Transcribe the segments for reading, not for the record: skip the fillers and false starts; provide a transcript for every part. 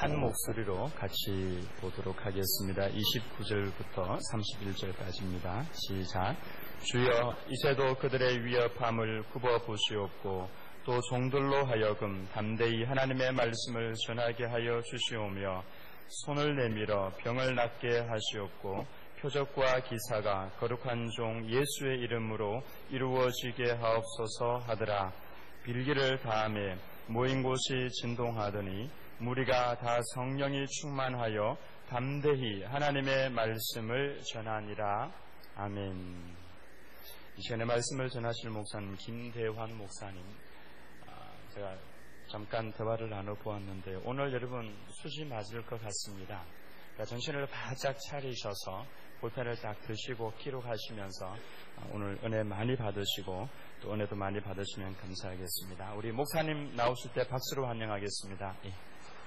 한 목소리로 같이 보도록 하겠습니다. 29절부터 31절까지입니다. 시작. 주여, 이제도 그들의 위협함을 굽어 보시옵고 또 종들로 하여금 담대히 하나님의 말씀을 전하게 하여 주시오며 손을 내밀어 병을 낫게 하시옵고 표적과 기사가 거룩한 종 예수의 이름으로 이루어지게 하옵소서 하더라. 빌기를 다음에 모인 곳이 진동하더니 무리가 다 성령이 충만하여 담대히 하나님의 말씀을 전하니라. 아멘. 이 시간에 말씀을 전하실 목사님 김대환 목사님, 제가 잠깐 대화를 나눠보았는데 오늘 여러분 수시 맞을 것 같습니다. 그러니까 정신을 바짝 차리셔서 볼펜을 딱 드시고 기록하시면서 오늘 은혜 많이 받으시고 또 은혜도 많이 받으시면 감사하겠습니다. 우리 목사님 나오실 때 박수로 환영하겠습니다. 예.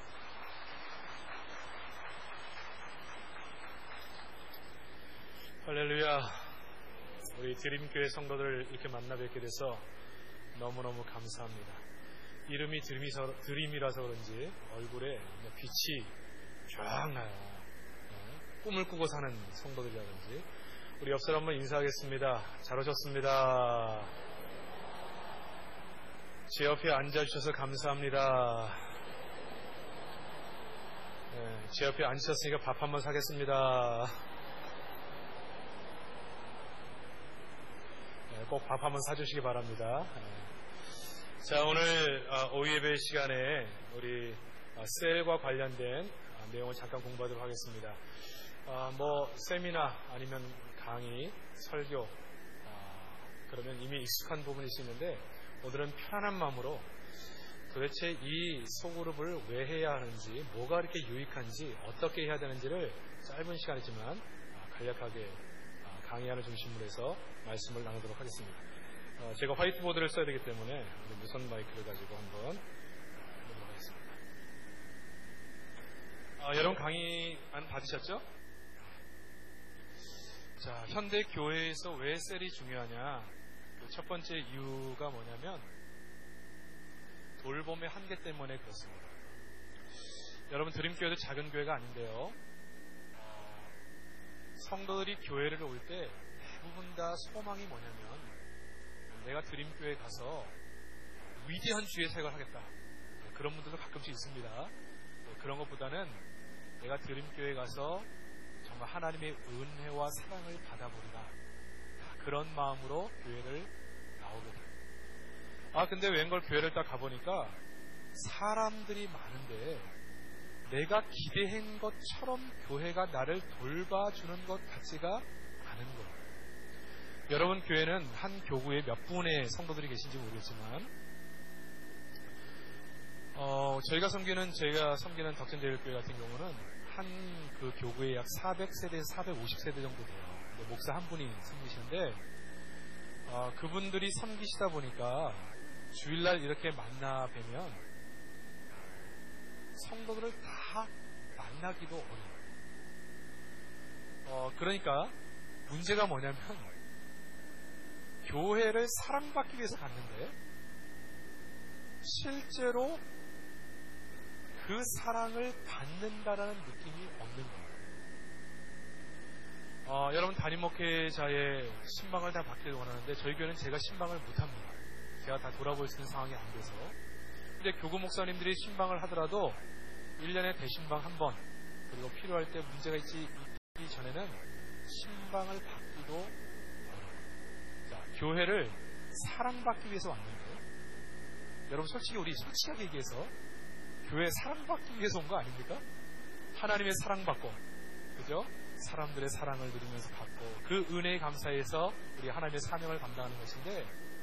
할렐루야. 우리 드림교회 성도들 이렇게 만나 뵙게 돼서 너무너무 감사합니다. 이름이 드림이라서 그런지 얼굴에 빛이 쫙 나요. 꿈을 꾸고 사는 성도들이라든지. 우리 옆 사람 한번 인사하겠습니다. 잘 오셨습니다. 제 옆에 앉아주셔서 감사합니다. 제 옆에 앉으셨으니까 밥 한번 사겠습니다. 꼭 밥 한번 사주시기 바랍니다. 자, 오늘 오후 예배 시간에 우리 셀과 관련된 내용을 잠깐 공부하도록 하겠습니다. 세미나 아니면 강의, 설교, 그러면 이미 익숙한 부분이 있는데 오늘은 편안한 마음으로 도대체 이 소그룹을 왜 해야 하는지, 뭐가 이렇게 유익한지, 어떻게 해야 되는지를 짧은 시간이지만 간략하게 강의하는 중심으로 해서 말씀을 나누도록 하겠습니다. 제가 화이트보드를 써야 되기 때문에 무선 마이크를 가지고 한번 해보도록 하겠습니다. 여러분 강의 안 받으셨죠? 자, 현대 교회에서 왜 셀이 중요하냐? 첫 번째 이유가 뭐냐면 돌봄의 한계 때문에 그렇습니다. 여러분 드림교회도 작은 교회가 아닌데요. 성도들이 교회를 올 때 대부분 다 소망이 뭐냐면 내가 드림교회에 가서 위대한 주의 사역을 하겠다. 그런 분들도 가끔씩 있습니다. 그런 것보다는 내가 드림교회에 가서 정말 하나님의 은혜와 사랑을 받아보리라. 그런 마음으로 교회를 나오게 됩니다. 근데 웬걸 교회를 딱 가보니까 사람들이 많은데 내가 기대한 것처럼 교회가 나를 돌봐주는 것 같지가 않은 거예요. 여러분 교회는 한 교구에 몇 분의 성도들이 계신지 모르겠지만 제가 섬기는 덕천제일교회 같은 경우는 한 그 교구에 약 400세대, 450세대 정도 돼요. 목사 한 분이 섬기시는데 그분들이 섬기시다 보니까 주일날 이렇게 만나 뵈면 성도들을 다 만나기도 어려워요. 그러니까 문제가 뭐냐면 교회를 사랑받기 위해서 갔는데 실제로 그 사랑을 받는다라는 느낌이 없는 거예요. 여러분 담임 목회자의 신방을 다 받기를 원하는데 저희 교회는 제가 신방을 못합니다. 제가 다 돌아볼 수 있는 상황이 안 돼서. 근데 교구 목사님들이 신방을 하더라도 1년에 대신방 한 번, 그리고 필요할 때 문제가 있기 전에는 신방을 받기도 어려워요. 자, 교회를 사랑받기 위해서 왔는데 여러분 솔직히 우리 솔직하게 얘기해서 교회 사랑받기 위해서 온 거 아닙니까? 하나님의 사랑받고, 그죠? 사람들의 사랑을 누리면서 받고 그 은혜에 감사해서 우리 하나님의 사명을 감당하는 것인데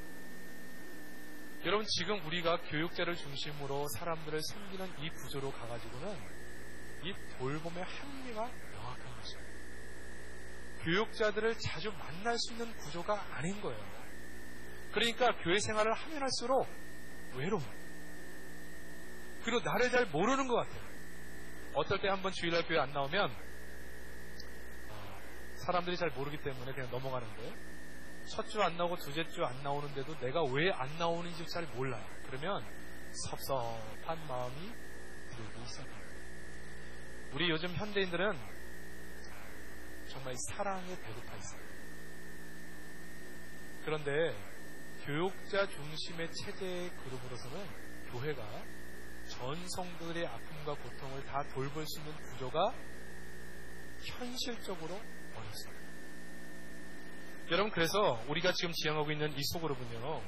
여러분 지금 우리가 교육자를 중심으로 사람들을 섬기는 이 구조로 가가지고는 이 돌봄의 한계가 명확한 것이에요. 교육자들을 자주 만날 수 있는 구조가 아닌 거예요. 그러니까 교회 생활을 하면 할수록 외로워. 그리고 나를 잘 모르는 것 같아요. 어떨 때 한번 주일날 교회 안 나오면 사람들이 잘 모르기 때문에 그냥 넘어가는데 첫 주 안 나오고 두째 주 안 나오는데도 내가 왜 안 나오는지 잘 몰라요. 그러면 섭섭한 마음이 들기 시작합니다. 우리 요즘 현대인들은 정말 사랑에 배고파 있어요. 그런데 교육자 중심의 체제의 그룹으로서는 교회가 전 성도들의 아픔과 고통을 다 돌볼 수 있는 구조가 현실적으로 어렵습니다. 여러분, 그래서 우리가 지금 지향하고 있는 이 소그룹은요,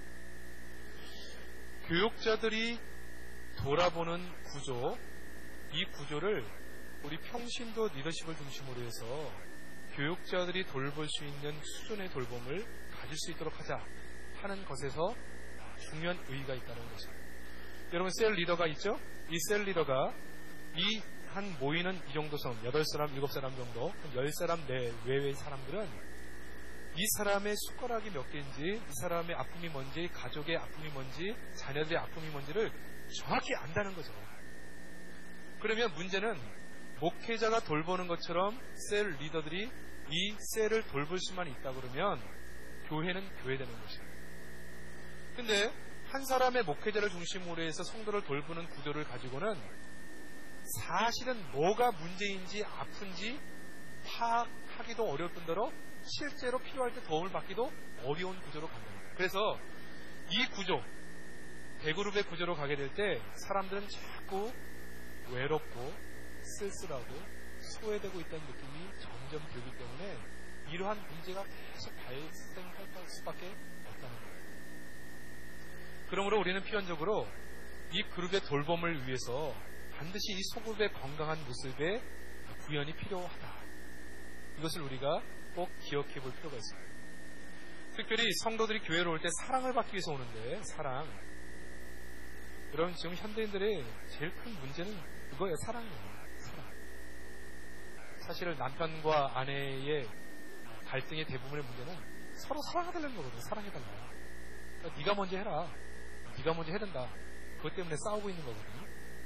교육자들이 돌아보는 구조, 이 구조를 우리 평신도 리더십을 중심으로 해서 교육자들이 돌볼 수 있는 수준의 돌봄을 가질 수 있도록 하자 하는 것에서 중요한 의의가 있다는 것입니다. 여러분, 셀 리더가 있죠? 이 셀 리더가 이 한 모이는 이 정도 성, 8사람, 7사람 정도, 10사람 내외의 사람들은 이 사람의 숟가락이 몇 개인지, 이 사람의 아픔이 뭔지, 가족의 아픔이 뭔지, 자녀들의 아픔이 뭔지를 정확히 안다는 거죠. 그러면 문제는 목회자가 돌보는 것처럼 셀 리더들이 이 셀을 돌볼 수만 있다 그러면 교회는 교회되는 것입니다. 근데 한 사람의 목회자를 중심으로 해서 성도를 돌보는 구조를 가지고는 사실은 뭐가 문제인지 아픈지 파악하기도 어려울 뿐더러 실제로 필요할 때 도움을 받기도 어려운 구조로 갑니다. 그래서 이 구조, 대그룹의 구조로 가게 될 때 사람들은 자꾸 외롭고 쓸쓸하고 소외되고 있다는 느낌이 점점 들기 때문에 이러한 문제가 계속 발생할 수밖에 없다는 거예요. 그러므로 우리는 필연적으로 이 그룹의 돌봄을 위해서 반드시 이 소그룹의 건강한 모습에 구현이 필요하다. 이것을 우리가 꼭 기억해 볼 필요가 있습니다. 특별히 성도들이 교회로 올 때 사랑을 받기 위해서 오는데, 사랑. 여러분, 지금 현대인들의 제일 큰 문제는 그거예요. 사랑이에요. 사랑. 사실은 남편과 아내의 갈등의 대부분의 문제는 서로 사랑해달라는 거거든요. 사랑해달라. 그러니까 네가 먼저 해라. 네가 먼저 해야 된다. 그것 때문에 싸우고 있는 거거든요.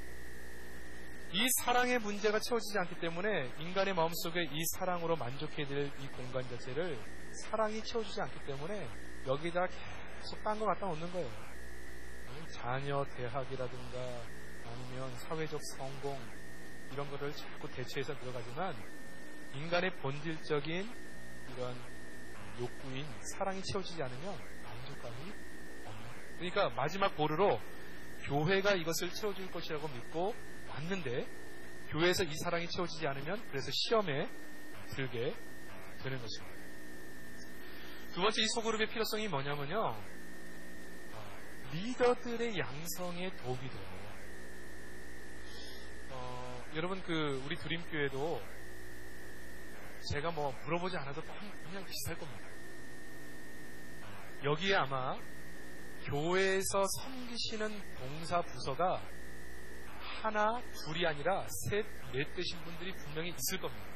이 사랑의 문제가 채워지지 않기 때문에 인간의 마음속에 이 사랑으로 만족해야 될 이 공간 자체를 사랑이 채워주지 않기 때문에 여기다가 계속 딴 거 갖다 놓는 거예요. 자녀 대학이라든가 아니면 사회적 성공, 이런 거를 자꾸 대체해서 들어가지만 인간의 본질적인 이런 욕구인 사랑이 채워지지 않으면 만족감이 없는 거예요. 그러니까 마지막 보루로 교회가 이것을 채워줄 것이라고 믿고 왔는데 교회에서 이 사랑이 채워지지 않으면 그래서 시험에 들게 되는 것입니다. 두 번째, 이 소그룹의 필요성이 뭐냐면요, 리더들의 양성에 도움이 돼요. 여러분, 우리 드림교회도 제가 물어보지 않아도 그냥 비슷할 겁니다. 여기에 아마 교회에서 섬기시는 봉사 부서가 하나, 둘이 아니라 셋, 넷 되신 분들이 분명히 있을 겁니다.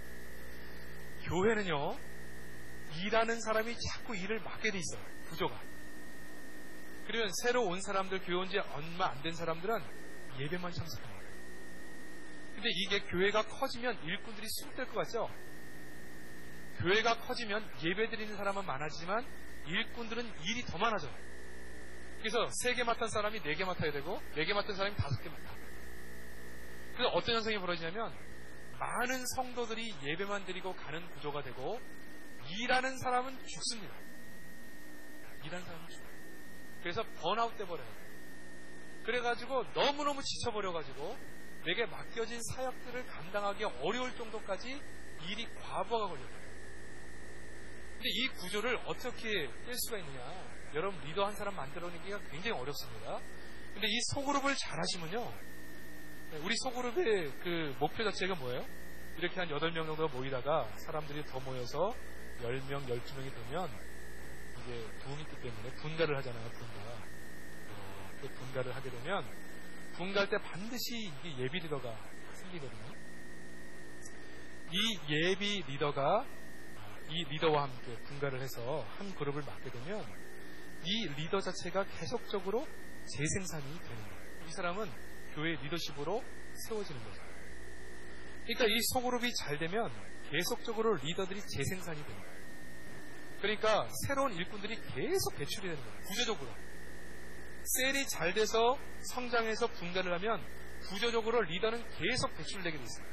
교회는요, 일하는 사람이 자꾸 일을 맡게 돼 있어요. 구조가. 그러면 새로 온 사람들, 교회 온 지 얼마 안 된 사람들은 예배만 참석합니다. 근데 이게 교회가 커지면 일꾼들이 수록될 것 같죠? 교회가 커지면 예배 드리는 사람은 많아지지만 일꾼들은 일이 더 많아져요. 그래서 3개 맡은 사람이 4개 맡아야 되고 4개 맡은 사람이 5개 맡아야 돼요. 그래서 어떤 현상이 벌어지냐면 많은 성도들이 예배만 드리고 가는 구조가 되고 일하는 사람은 죽습니다. 일하는 사람은 죽어요. 그래서 번아웃 돼버려요. 그래가지고 너무너무 지쳐버려가지고 내게 맡겨진 사역들을 감당하기 어려울 정도까지 일이 과부하가 걸려요. 근데 이 구조를 어떻게 깰 수가 있느냐? 여러분, 리더 한 사람 만들어내기가 굉장히 어렵습니다. 근데 이 소그룹을 잘 하시면요, 우리 소그룹의 목표 자체가 뭐예요? 이렇게 한 8명 정도가 모이다가 사람들이 더 모여서 10명, 12명이 되면 이게 부흥이 있기 때문에 분가를 하잖아요. 그 분가를 하게 되면 분가할 때 반드시 이게 예비 리더가 생기거든요. 이 예비 리더가 이 리더와 함께 분가를 해서 한 그룹을 맡게 되면 이 리더 자체가 계속적으로 재생산이 되는 거예요. 이 사람은 교회 리더십으로 세워지는 거죠. 그러니까 이 소그룹이 잘 되면 계속적으로 리더들이 재생산이 되는 거예요. 그러니까 새로운 일꾼들이 계속 배출이 되는 거예요. 구조적으로. 셀이 잘 돼서 성장해서 분가를 하면 구조적으로 리더는 계속 배출되게 돼 있습니다.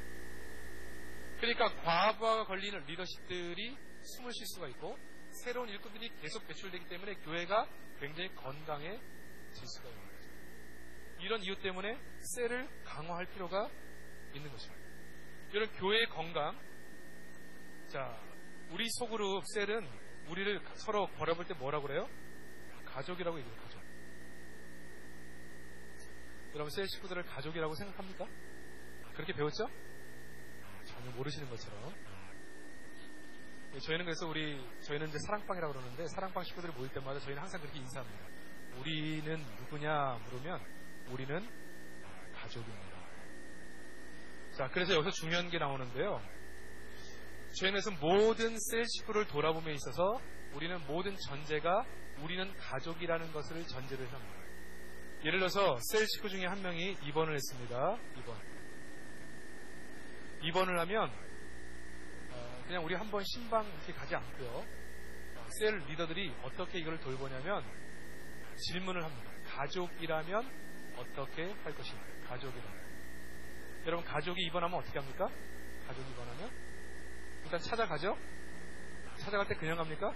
그러니까 과부하가 걸리는 리더십들이 숨을 쉴 수가 있고 새로운 일꾼들이 계속 배출되기 때문에 교회가 굉장히 건강해질 수가 있는 거죠. 이런 이유 때문에 셀을 강화할 필요가 있는 것입니다. 이런 교회의 건강, 자, 우리 소그룹 셀은 우리를 서로 바라볼 때 뭐라고 그래요? 가족이라고 얘기해요. 가족. 여러분 셀 식구들을 가족이라고 생각합니까? 그렇게 배웠죠? 전혀 모르시는 것처럼. 저희는 그래서 저희는 이제 사랑방이라고 그러는데 사랑방 식구들이 모일 때마다 저희는 항상 그렇게 인사합니다. 우리는 누구냐 물으면 우리는 가족입니다. 자, 그래서 여기서 중요한 게 나오는데요. 저희는 그래서 모든 셀 식구를 돌아봄에 있어서 우리는 모든 전제가 우리는 가족이라는 것을 전제를 합니다. 예를 들어서 셀 식구 중에 한 명이 입원을 했습니다. 입원을 하면 그냥 우리 한번 신방 이렇게 가지 않고요. 셀 리더들이 어떻게 이걸 돌보냐면 질문을 합니다. 가족이라면 어떻게 할 것인가? 가족이라면. 여러분 가족이 입원하면 어떻게 합니까? 가족이 입원하면 일단 찾아가죠? 찾아갈 때 그냥 갑니까?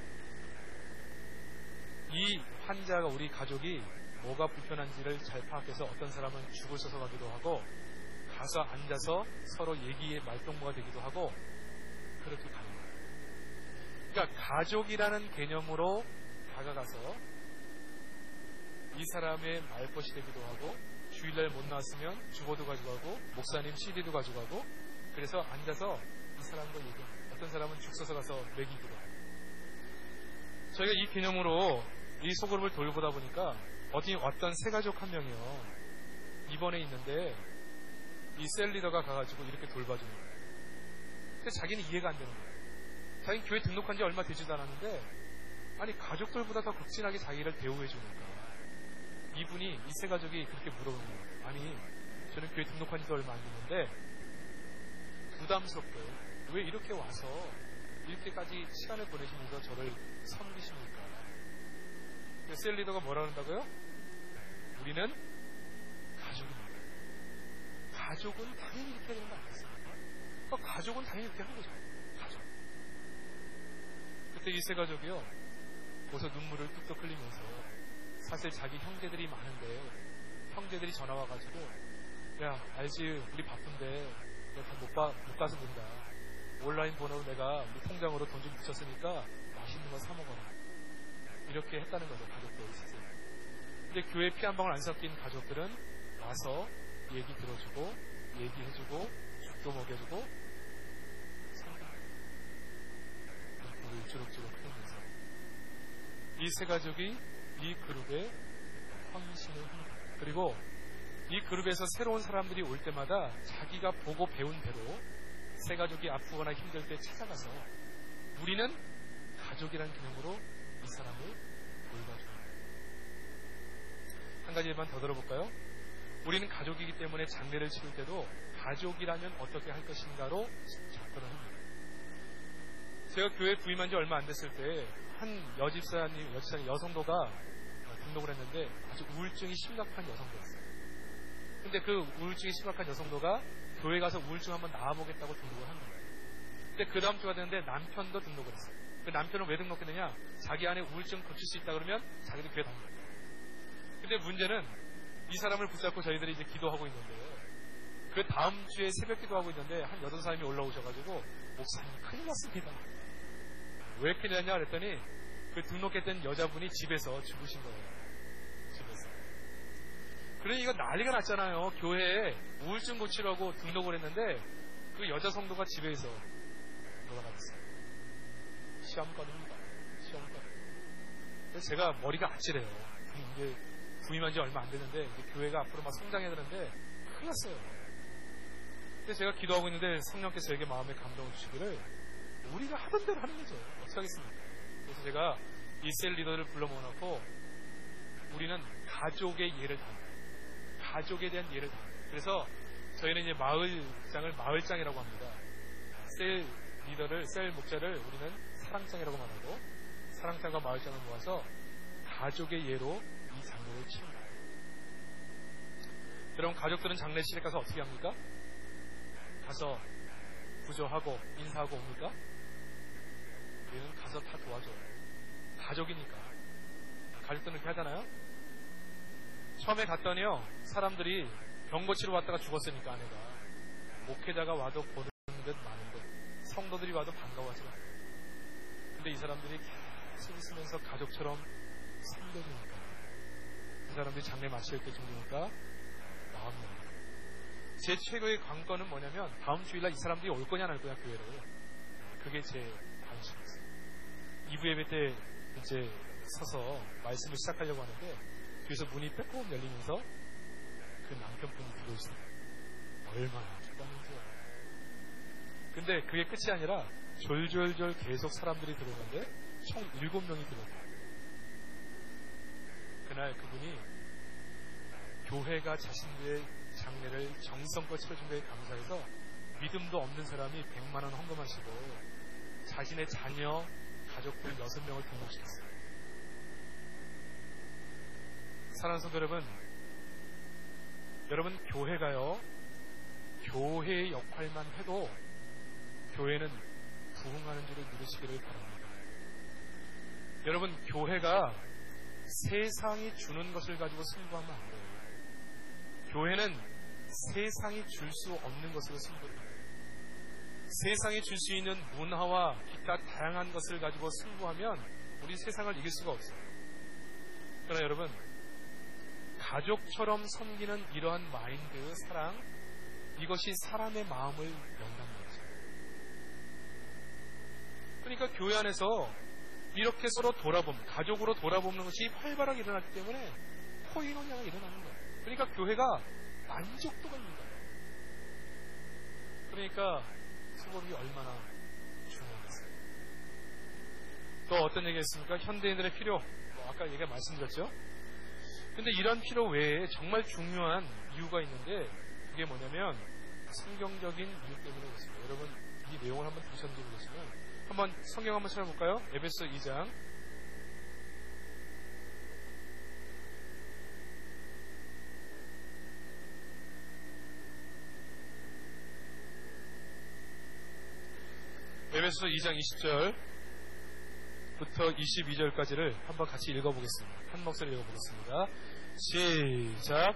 이 환자가 우리 가족이 뭐가 불편한지를 잘 파악해서 어떤 사람은 죽을 서서 가기도 하고 가서 앉아서 서로 얘기의 말동무가 되기도 하고 그렇게 가는 거예요. 그러니까 가족이라는 개념으로 다가가서 이 사람의 말벗이 되기도 하고 주일날 못 나왔으면 주보도 가져가고 목사님 CD도 가져가고 그래서 앉아서 이 사람과 얘기합니다. 어떤 사람은 죽 서서 가서 먹이기도 하고 저희가 이 개념으로 이 소그룹을 돌보다 보니까 어떤 세 가족 한 명이요 입원해 있는데 이 셀 리더가 가가지고 이렇게 돌봐주는 거예요. 근데 자기는 이해가 안 되는 거예요. 자기는 교회 등록한 지 얼마 되지도 않았는데 아니 가족들보다 더 극진하게 자기를 대우해 주니까 이분이 이 세 가족이 그렇게 물어보는 거예요. 아니 저는 교회 등록한 지도 얼마 안 됐는데 부담스럽게 왜 이렇게 와서 이렇게까지 시간을 보내시면서 저를 섬기십니까? 셀 리더가 뭐라 그런다고요? 우리는 가족입니다. 가족은 당연히 이렇게 해야 되는 거 아니겠습니까? 가족은 당연히 이렇게 하는 거죠. 가족. 그때 이 세 가족이요. 거기서 눈물을 뚝뚝 흘리면서 사실 자기 형제들이 많은데 형제들이 전화 와가지고 야 알지 우리 바쁜데 내가 못 가서 본다. 온라인 번호로 내가 우리 통장으로 돈 좀 붙였으니까 맛있는 거 사 먹어라. 이렇게 했다는 거죠. 가족들 있어요. 근데 교회 피 한 방울 안 섞인 가족들은 와서 얘기 들어주고 얘기해주고 죽도 먹여주고 우리 주룩주룩 하면서 이 세 가족이 이 그룹에 헌신을 합니다. 그리고 이 그룹에서 새로운 사람들이 올 때마다 자기가 보고 배운 대로 세 가족이 아프거나 힘들 때 찾아가서 우리는 가족이라는 개념으로 이 사람을 돌봐줘요. 한 가지만 더 들어볼까요? 우리는 가족이기 때문에 장례를 치를 때도 가족이라면 어떻게 할 것인가로 접근을 합니다. 제가 교회 부임한 지 얼마 안 됐을 때 한 여집사님 여성도가 등록을 했는데 아주 우울증이 심각한 여성도였어요. 근데 그 우울증이 심각한 여성도가 교회 가서 우울증 한번 나와보겠다고 등록을 한 거예요. 근데 그 다음 주가 됐는데 남편도 등록을 했어요. 그 남편은 왜 등록했느냐? 자기 안에 우울증 고칠 수 있다 그러면 자기도 교회 다니는 거예요. 근데 문제는 이 사람을 붙잡고 저희들이 이제 기도하고 있는데요. 그 다음 주에 새벽 기도하고 있는데 한 8사람이 올라오셔가지고 목사님 큰일 났습니다. 왜 큰일 났냐 그랬더니 그 등록했던 여자분이 집에서 죽으신 거예요. 집에서. 그러니 이거 난리가 났잖아요. 교회에 우울증 고치라고 등록을 했는데 그 여자 성도가 집에서 돌아가셨어요. 시험거리입니다. 시험거리. 그래서 제가 머리가 아찔해요. 이제 부임한 지 얼마 안 됐는데 이제 교회가 앞으로 막 성장해야 되는데 큰일 났어요. 근데 제가 기도하고 있는데 성령께서 저에게 마음에 감동을 주시기를 우리가 하던 대로 하는 거죠. 어떻게 하겠습니까? 그래서 제가 이 셀 리더를 불러 모아놓고 우리는 가족의 예를 다합니다. 가족에 대한 예를 다합니다. 그래서 저희는 이제 마을장을 마을장이라고 합니다. 셀 리더를, 셀 목자를 우리는 사랑장이라고 말하고 사랑장과 마을장을 모아서 가족의 예로 이 장례를 치른다. 여러분, 가족들은 장례실에 가서 어떻게 합니까? 가서 구조하고 인사하고 옵니까? 우리는 가서 다 도와줘요. 가족이니까. 가족들은 그렇게 하잖아요. 처음에 갔더니요, 사람들이 병 고치러 왔다가 죽었으니까 아내가 목회자가 와도 보는 듯 마는 듯, 성도들이 와도 반가워하지 않아요. 근데 이 사람들이 계속 있으면서 가족처럼 섬겨주니까, 그 사람들이 장례 마칠 때쯤 되니까 마음이 나요. 제 최고의 관건은 뭐냐면, 다음 주일날 이 사람들이 올 거냐 안 올 거냐, 교회를. 그게 제 관심이었어요. 2부 예배 때 이제 서서 말씀을 시작하려고 하는데, 뒤에서 문이 빼꼼 열리면서 그 남편분이 들어오시더라고요. 얼마나 기뻤는지요. 근데 그게 끝이 아니라 졸졸졸 계속 사람들이 들어오는데 총 7명이 들어와요. 그날 그분이 교회가 자신들의 장례를 정성껏 치러준 거에 감사해서 믿음도 없는 사람이 100만 원 헌금하시고 자신의 자녀, 가족들 6명을 등록시켰어요. 사랑하는 성도 여러분, 교회가요, 교회의 역할만 해도 교회는 부흥하는 줄을 믿으시기를 바랍니다. 여러분, 교회가 세상이 주는 것을 가지고 승부하면 안 돼요. 교회는 세상이 줄 수 없는 것으로 승부합니다. 세상이 줄 수 있는 문화와 기타 다양한 것을 가지고 승부하면 우리 세상을 이길 수가 없어요. 그러나 여러분, 가족처럼 섬기는 이러한 마인드, 사랑, 이것이 사람의 마음을 연단 말이죠. 그러니까 교회 안에서 이렇게 서로 가족으로 돌아보는 것이 활발하게 일어나기 때문에 코이노냐가 일어나는 거예요. 그러니까 교회가 만족도가 있는 거예요. 그러니까 수고비 얼마나 중요하겠어요. 또 어떤 얘기가 있습니까? 현대인들의 필요, 아까 얘기가 말씀드렸죠. 근데 이런 필요 외에 정말 중요한 이유가 있는데, 그게 뭐냐면 성경적인 이유 때문에 그렇습니다. 여러분, 이 내용을 한번 들으셨는지 모르겠지만 한번 성경 한번 찾아볼까요? 에베소 2장. 에베소 2장 20절부터 22절까지를 한번 같이 읽어보겠습니다. 한 목소리 읽어보겠습니다. 시작.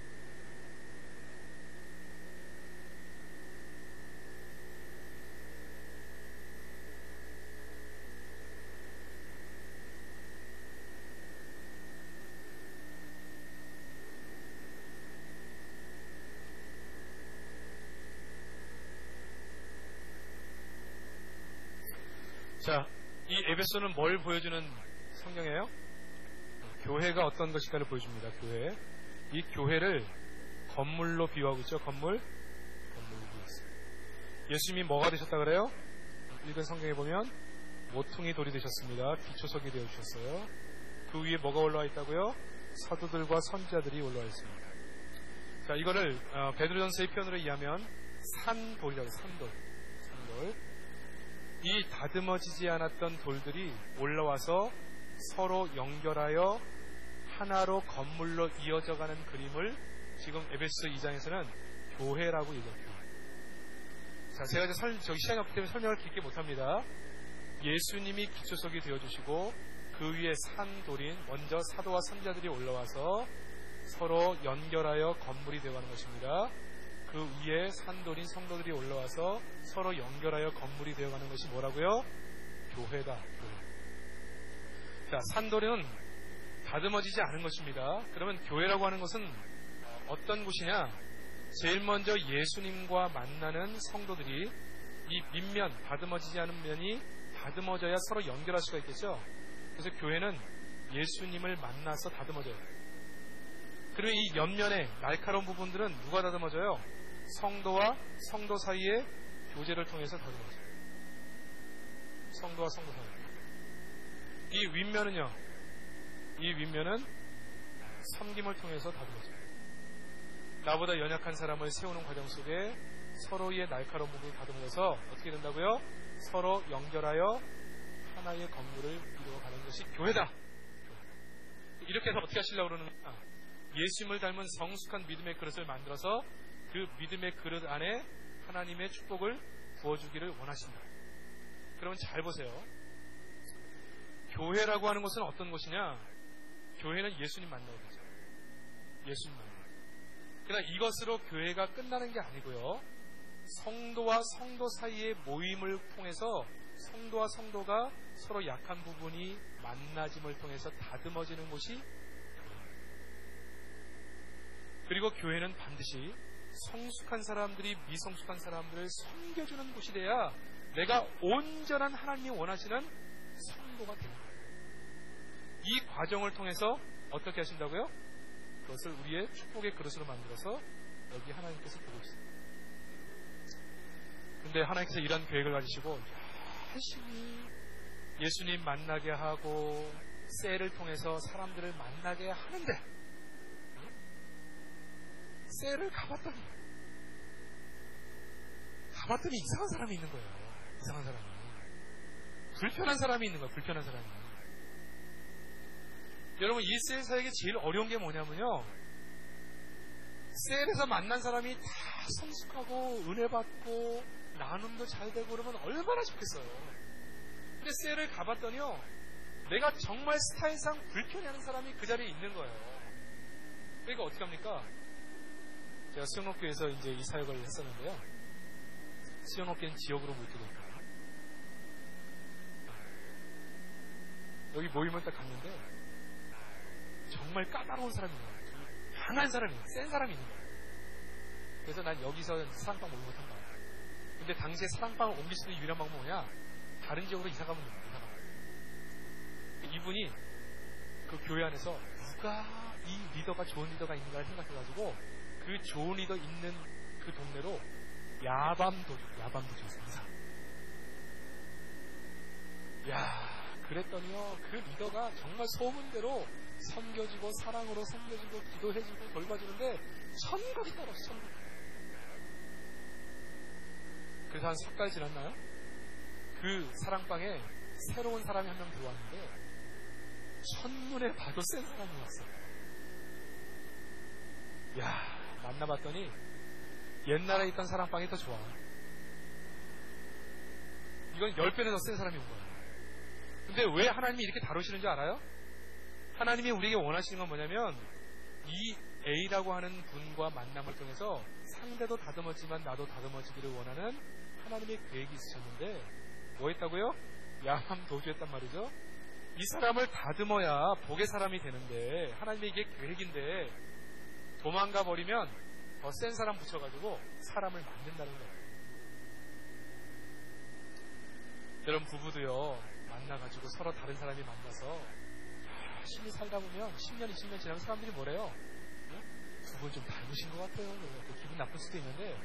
자, 이 에베소는 뭘 보여주는 성경이에요? 교회가 어떤 것일까를 보여줍니다. 교회. 이 교회를 건물로 비유하고 있죠. 건물로 비유했어요. 예수님이 뭐가 되셨다 그래요? 읽은 성경에 보면 모퉁이 돌이 되셨습니다. 기초석이 되어주셨어요. 그 위에 뭐가 올라와 있다고요? 사도들과 선지자들이 올라와 있습니다. 자, 이거를 베드로전서의 표현으로 이해하면 산돌이라고 해요. 산돌. 이 다듬어지지 않았던 돌들이 올라와서 서로 연결하여 하나로 건물로 이어져가는 그림을 지금 에베소 2장에서는 교회라고 얘기합니다. 자, 제가 이제 시간이 없기 때문에 설명을 길게 못합니다. 예수님이 기초석이 되어주시고 그 위에 산돌인 먼저 사도와 선지자들이 올라와서 서로 연결하여 건물이 되어가는 것입니다. 그 위에 산돌인 성도들이 올라와서 서로 연결하여 건물이 되어가는 것이 뭐라고요? 교회다. 교회. 자, 산돌은 다듬어지지 않은 것입니다. 그러면 교회라고 하는 것은 어떤 곳이냐? 제일 먼저 예수님과 만나는 성도들이 이 밑면, 다듬어지지 않은 면이 다듬어져야 서로 연결할 수가 있겠죠. 그래서 교회는 예수님을 만나서 다듬어져요. 그리고 이 옆면에 날카로운 부분들은 누가 다듬어져요? 성도와 성도 사이의 교제를 통해서 다듬어져요. 성도와 성도 사이. 이 윗면은요, 이 윗면은 섬김을 통해서 다듬어져요. 나보다 연약한 사람을 세우는 과정 속에 서로의 날카로운 부분을 다듬어서 어떻게 된다고요? 서로 연결하여 하나의 건물을 이루어가는 것이 교회다. 이렇게 해서 어떻게 하시려고 그러는가? 예수님을 닮은 성숙한 믿음의 그릇을 만들어서 그 믿음의 그릇 안에 하나님의 축복을 부어주기를 원하신다. 그러면 잘 보세요. 교회라고 하는 것은 어떤 것이냐? 교회는 예수님 만나는 거죠. 예수님 만나는 거죠. 그러나 이것으로 교회가 끝나는 게 아니고요. 성도와 성도 사이의 모임을 통해서 성도와 성도가 서로 약한 부분이 만나짐을 통해서 다듬어지는 곳이 교회입니다. 그리고 교회는 반드시 성숙한 사람들이 미성숙한 사람들을 섬겨주는 곳이 돼야 내가 온전한 하나님이 원하시는 성도가 되는 거예요. 이 과정을 통해서 어떻게 하신다고요? 그것을 우리의 축복의 그릇으로 만들어서 여기 하나님께서 보고 있습니다. 근데 하나님께서 이런 계획을 가지시고 열심히 예수님 만나게 하고 셀을 통해서 사람들을 만나게 하는데 셀을 가봤더니 이상한 사람이 있는 거예요. 이상한 사람이. 불편한 사람이 있는 거예요. 불편한 사람이. 여러분, 이 셀 사역이 제일 어려운 게 뭐냐면요. 셀에서 만난 사람이 다 성숙하고 은혜 받고 나눔도 잘 되고 그러면 얼마나 좋겠어요. 근데 셀을 가봤더니요. 내가 정말 스타일상 불편해하는 사람이 그 자리에 있는 거예요. 그러니까 어떻게 합니까? 제가 수영록교에서 이제 이 사역을 했었는데요. 수영록교는 지역으로 못 들어오니까 여기 모임을 딱 갔는데 정말 까다로운 사람이 있는 거예요. 강한 사람이, 센 사람이 있는 거예요. 그래서 난 여기서 사랑방 모임 못한 거예요. 근데 당시에 사랑방을 옮길 수 있는 유일한 방법은 뭐냐? 다른 지역으로 이사 가면 돼요. 이분이 그 교회 안에서 누가 이 리더가 좋은 리더가 있는가를 생각해가지고 그 좋은 리더 있는 그 동네로 야밤도주였습니다. 그랬더니요, 그 리더가 정말 소문대로 섬겨주고 사랑으로 섬겨주고 기도해주고 돌봐주는데 천국이 따라서 천국. 그래서 한 석 달 지났나요? 그 사랑방에 새로운 사람이 한 명 들어왔는데 첫눈에 봐도 센 사람이 왔어요. 만나봤더니 옛날에 있던 사랑방이 더 좋아. 이건 10배는 더 센 사람이 온 거야. 근데 왜 하나님이 이렇게 다루시는 줄 알아요? 하나님이 우리에게 원하시는 건 뭐냐면 이 A라고 하는 분과 만남을 통해서 상대도 다듬어지만 나도 다듬어지기를 원하는 하나님의 계획이 있으셨는데 뭐 했다고요? 야함도주했단 말이죠. 이 사람을 다듬어야 복의 사람이 되는데 하나님의 이게 계획인데 도망가 버리면 더 센 사람 붙여가지고 사람을 만든다는 거예요. 여러분, 부부도요, 만나가지고 서로 다른 사람이 만나서 열심히 살다 보면 10년, 20년 지나면 사람들이 뭐래요? 두 분 좀 닮으신 것 같아요. 기분 나쁠 수도 있는데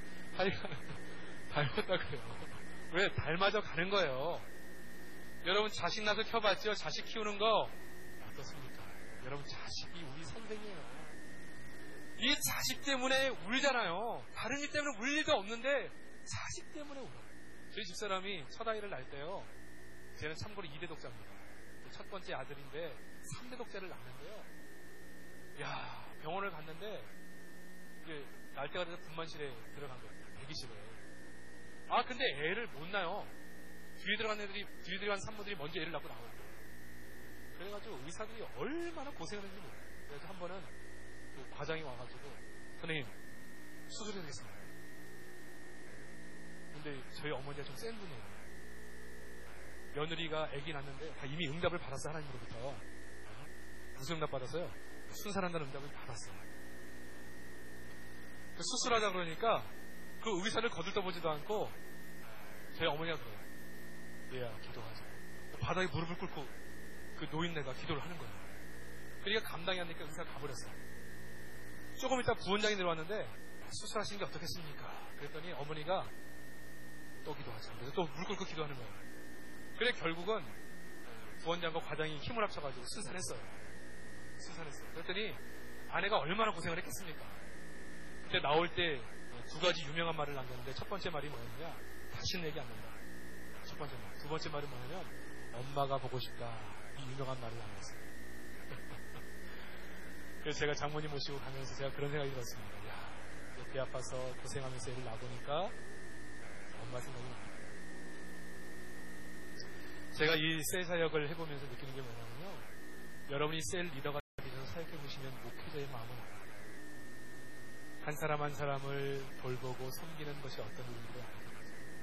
닮았다 그래요. 왜? 닮아져 가는 거예요. 여러분, 자식 낳아서 켜봤죠? 자식 키우는 거 어떻습니까? 여러분, 자식이 우리 선생이에요. 이 자식 때문에 울잖아요. 다른 일 때문에 울 일도 없는데 자식 때문에 울어요. 저희 집사람이 첫 아이를 낳을 때요, 쟤는 참고로 2대 독자입니다. 첫 번째 아들인데 3대 독자를 낳는데요, 병원을 갔는데 이제 낳을 때가 돼서 분만실에 들어간 거예요. 대기실에. 근데 애를 못 낳아요. 뒤에 들어간 산모들이 먼저 애를 낳고 나와요. 그래가지고 의사들이 얼마나 고생을 했는지 몰라요. 그래서 한 번은 그 과장이 와가지고, 선생님, 수술해드리겠습니다. 근데 저희 어머니가 좀 센 분이에요. 며느리가 아기 낳는데 다 이미 응답을 받았어요. 하나님으로부터. 무슨 응답 받았어요? 순산한다는 응답을 받았어요. 수술하자 그러니까 그 의사를 거들떠보지도 않고 저희 어머니가 그래요. 얘야, 기도하자. 바닥에 무릎을 꿇고 그 노인네가 기도를 하는 거예요. 그러니까 감당이 안 되니까 의사가 가버렸어요. 조금 있다 부원장이 들어왔는데 수술하시는 게 어떻겠습니까? 그랬더니 어머니가 또 기도하자. 그래서 또 무릎 꿇고 기도하는 거예요. 그래 결국은 부원장과 과장이 힘을 합쳐가지고 순산했어요. 그랬더니 아내가 얼마나 고생을 했겠습니까? 그때 나올 때 2가지 유명한 말을 남겼는데 첫 번째 말이 뭐였냐? 다시는 얘기 안 한다. 첫 번째 말. 두 번째 말은 뭐냐면 엄마가 보고 싶다. 이 유명한 말을 남겼어요. 그래서 제가 장모님 모시고 가면서 제가 그런 생각이 들었습니다. 야, 배 아파서 고생하면서 애를 낳아보니까 엄마 생각이 납니다. 제가 이 셀 사역을 해보면서 느끼는 게 뭐냐면요, 여러분이 셀 리더가 되셔서 사역해보시면 목회자의 마음은 알아요. 한 사람 한 사람을 돌보고 섬기는 것이 어떤 일인지를 알게 됩니다.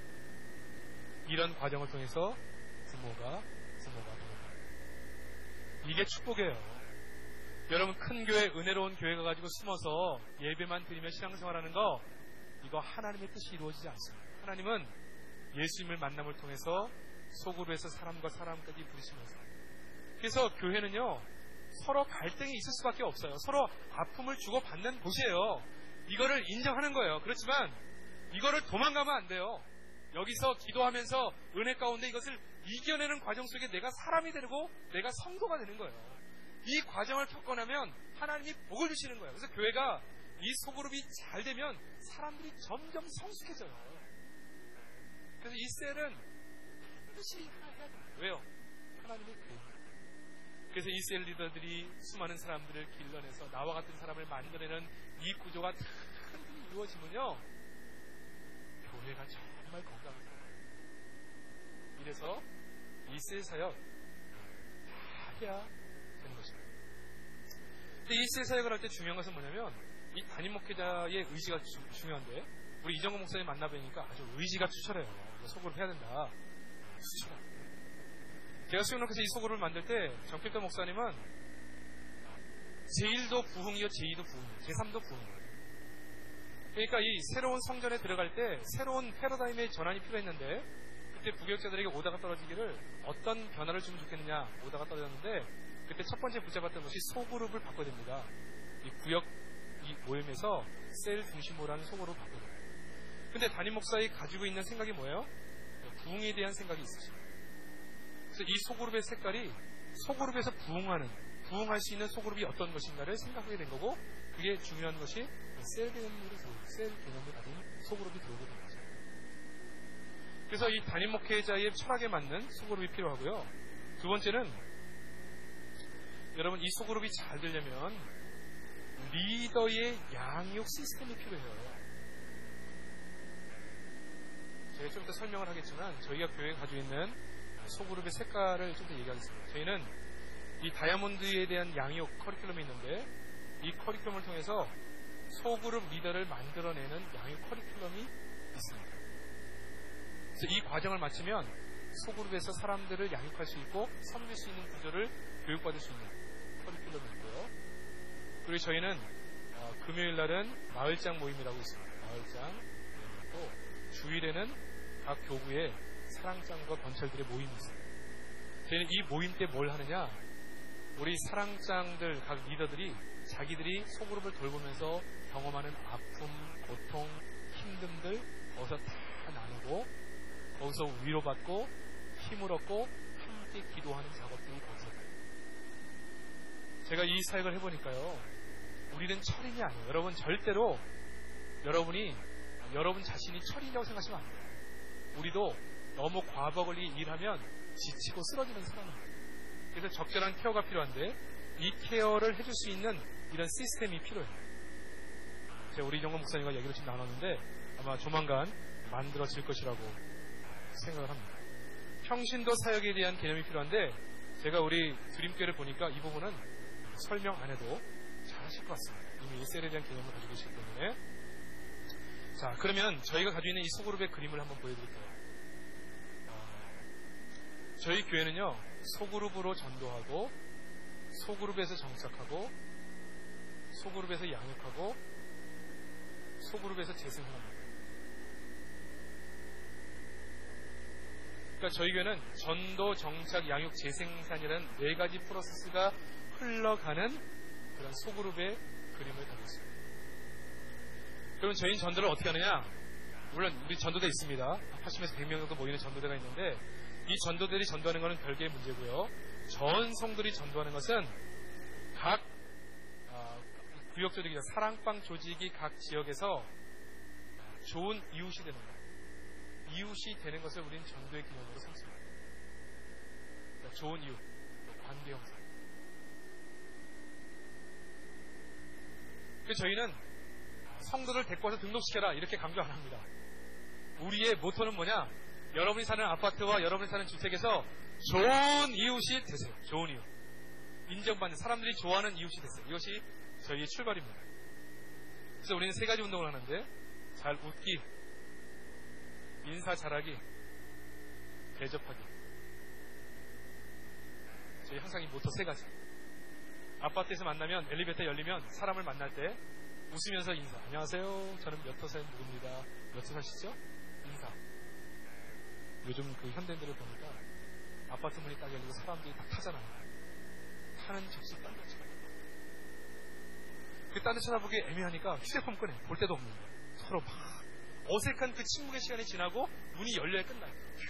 이런 과정을 통해서 부모가 되는 거예요. 이게 축복이에요. 여러분, 큰 교회, 은혜로운 교회 가가지고 숨어서 예배만 드리며 신앙생활하는 거, 이거 하나님의 뜻이 이루어지지 않습니다. 하나님은 예수님을 만남을 통해서 속으로 해서 사람과 사람까지 부딪히면서, 그래서 교회는요, 서로 갈등이 있을 수밖에 없어요. 서로 아픔을 주고받는 곳이에요. 이거를 인정하는 거예요. 그렇지만 이거를 도망가면 안 돼요. 여기서 기도하면서 은혜 가운데 이것을 이겨내는 과정 속에 내가 사람이 되고 내가 성도가 되는 거예요. 이 과정을 겪어나면 하나님이 복을 주시는 거예요. 그래서 교회가 이 소그룹이 잘 되면 사람들이 점점 성숙해져요. 그래서 이 셀은 반드시 해야 돼요. 왜요? 하나님의 교회입니다. 그래서 이 셀 리더들이 수많은 사람들을 길러내서 나와 같은 사람을 만들어내는 이 구조가 튼튼히 이루어지면요, 교회가 정말 건강합니다. 이래서 이 셀 사역 다 해야 되는 것입니다. 근데 이 셀 사역을 할 때 중요한 것은 뭐냐면, 이 담임 목회자의 의지가 중요한데, 우리 이정근 목사님 만나뵈니까 아주 의지가 투철해요. 소그룹 해야 된다. 투철합니다. 제가 수영록에서 이 소그룹을 만들 때 정필도 목사님은 제1도 부흥이요, 제2도 부흥이요, 제3도 부흥이요. 그러니까 이 새로운 성전에 들어갈 때 새로운 패러다임의 전환이 필요했는데, 그때 부교육자들에게 오다가 떨어지기를 어떤 변화를 주면 좋겠느냐, 오다가 떨어졌는데, 그때 첫 번째 붙잡았던 것이 소그룹을 바꿔야 됩니다. 이 구역 이 모임에서 셀 중심으로 하는 소그룹을 바꿔야 됩니다. 근데 담임 목사가 가지고 있는 생각이 뭐예요? 부흥에 대한 생각이 있으십니다. 그래서 이 소그룹의 색깔이 소그룹에서 부흥할 수 있는 소그룹이 어떤 것인가를 생각하게 된 거고, 그게 중요한 것이 셀 개념을 가진 소그룹이 들어오게 된 거죠. 그래서 이 담임 목회자의 철학에 맞는 소그룹이 필요하고요. 두 번째는, 여러분, 이 소그룹이 잘 되려면 리더의 양육 시스템이 필요해요. 제가 좀 이따 설명을 하겠지만, 저희가 교회에 가지고 있는 소그룹의 색깔을 좀 더 얘기하겠습니다. 저희는 이 다이아몬드에 대한 양육 커리큘럼이 있는데, 이 커리큘럼을 통해서 소그룹 리더를 만들어내는 양육 커리큘럼이 있습니다. 그래서 이 과정을 마치면 소그룹에서 사람들을 양육할 수 있고 섬길 수 있는 구조를 교육받을 수 있는 커리큘럼이 있고요. 그리고 저희는 금요일 날은 마을장 모임이라고 있습니다. 마을장 모임이고, 주일에는 각 교구에 사랑장과 건철들의 모임이 있습니다. 저희는 이 모임 때 뭘 하느냐, 우리 사랑장들 각 리더들이 자기들이 소그룹을 돌보면서 경험하는 아픔, 고통, 힘듦들 거기서 다 나누고, 거기서 위로받고 힘을 얻고 함께 기도하는 작업들이 거기서 돼요. 제가 이 사역을 해보니까요, 우리는 철인이 아니에요. 여러분, 절대로 여러분 자신이 철인이라고 생각하시면 안 돼요. 우리도 너무 과거걸리 일하면 지치고 쓰러지는 사람입니다. 그래서 적절한 케어가 필요한데, 이 케어를 해줄 수 있는 이런 시스템이 필요해요. 제가 우리 이정근 목사님과 얘기를 좀 나눴는데, 아마 조만간 만들어질 것이라고 생각을 합니다. 평신도 사역에 대한 개념이 필요한데, 제가 우리 드림교회를 보니까 이 부분은 설명 안 해도 잘 하실 것 같습니다. 이미 이 셀에 대한 개념을 가지고 계시기 때문에. 자, 그러면 저희가 가지고 있는 이 소그룹의 그림을 한번 보여드릴게요. 저희 교회는요, 소그룹으로 전도하고, 소그룹에서 정착하고, 소그룹에서 양육하고, 소그룹에서 재생합니다. 그러니까 저희 교회는 전도, 정착, 양육, 재생산이라는 4가지 프로세스가 흘러가는 그런 소그룹의 그림을 가지고 있습니다. 그러면 저희는 전도를 어떻게 하느냐? 물론 우리 전도대 있습니다. 80에서 100명 정도 모이는 전도대가 있는데, 이 전도들이 전도하는 것은 별개의 문제고요. 전 성들이 전도하는 것은 각 구역 조직이나 사랑방 조직이 각 지역에서 좋은 이웃이 되는 것, 이웃이 되는 것을 우리는 전도의 기념으로 삼습니다. 그러니까 좋은 이웃, 관계 형성. 그래서 저희는 성도들 데리고 와서 등록시켜라 이렇게 강조 안 합니다. 우리의 모토는 뭐냐? 여러분이 사는 아파트와 여러분이 사는 주택에서 좋은 이웃이 되세요. 좋은 이웃. 인정받는 사람들이 좋아하는 이웃이 되세요. 이것이 저희의 출발입니다. 그래서 우리는 세 가지 운동을 하는데 잘 웃기, 인사 잘하기, 대접하기. 저희 항상 이 모토 세 가지. 아파트에서 만나면 엘리베이터 열리면 사람을 만날 때 웃으면서 인사. 안녕하세요. 저는 몇 호사인 누구입니다. 몇 호 사시죠? 인사. 요즘 그 현대인들을 보니까 아파트 문이 딱 열리고 사람들이 딱 타잖아요. 타는 접시 딴 데 쳐다보고. 그 딴 데 쳐다보기 애매하니까 휴대폰 꺼내. 볼 데도 없는 거예요. 서로 막 어색한 그 침묵의 시간이 지나고 문이 열려야 끝나요.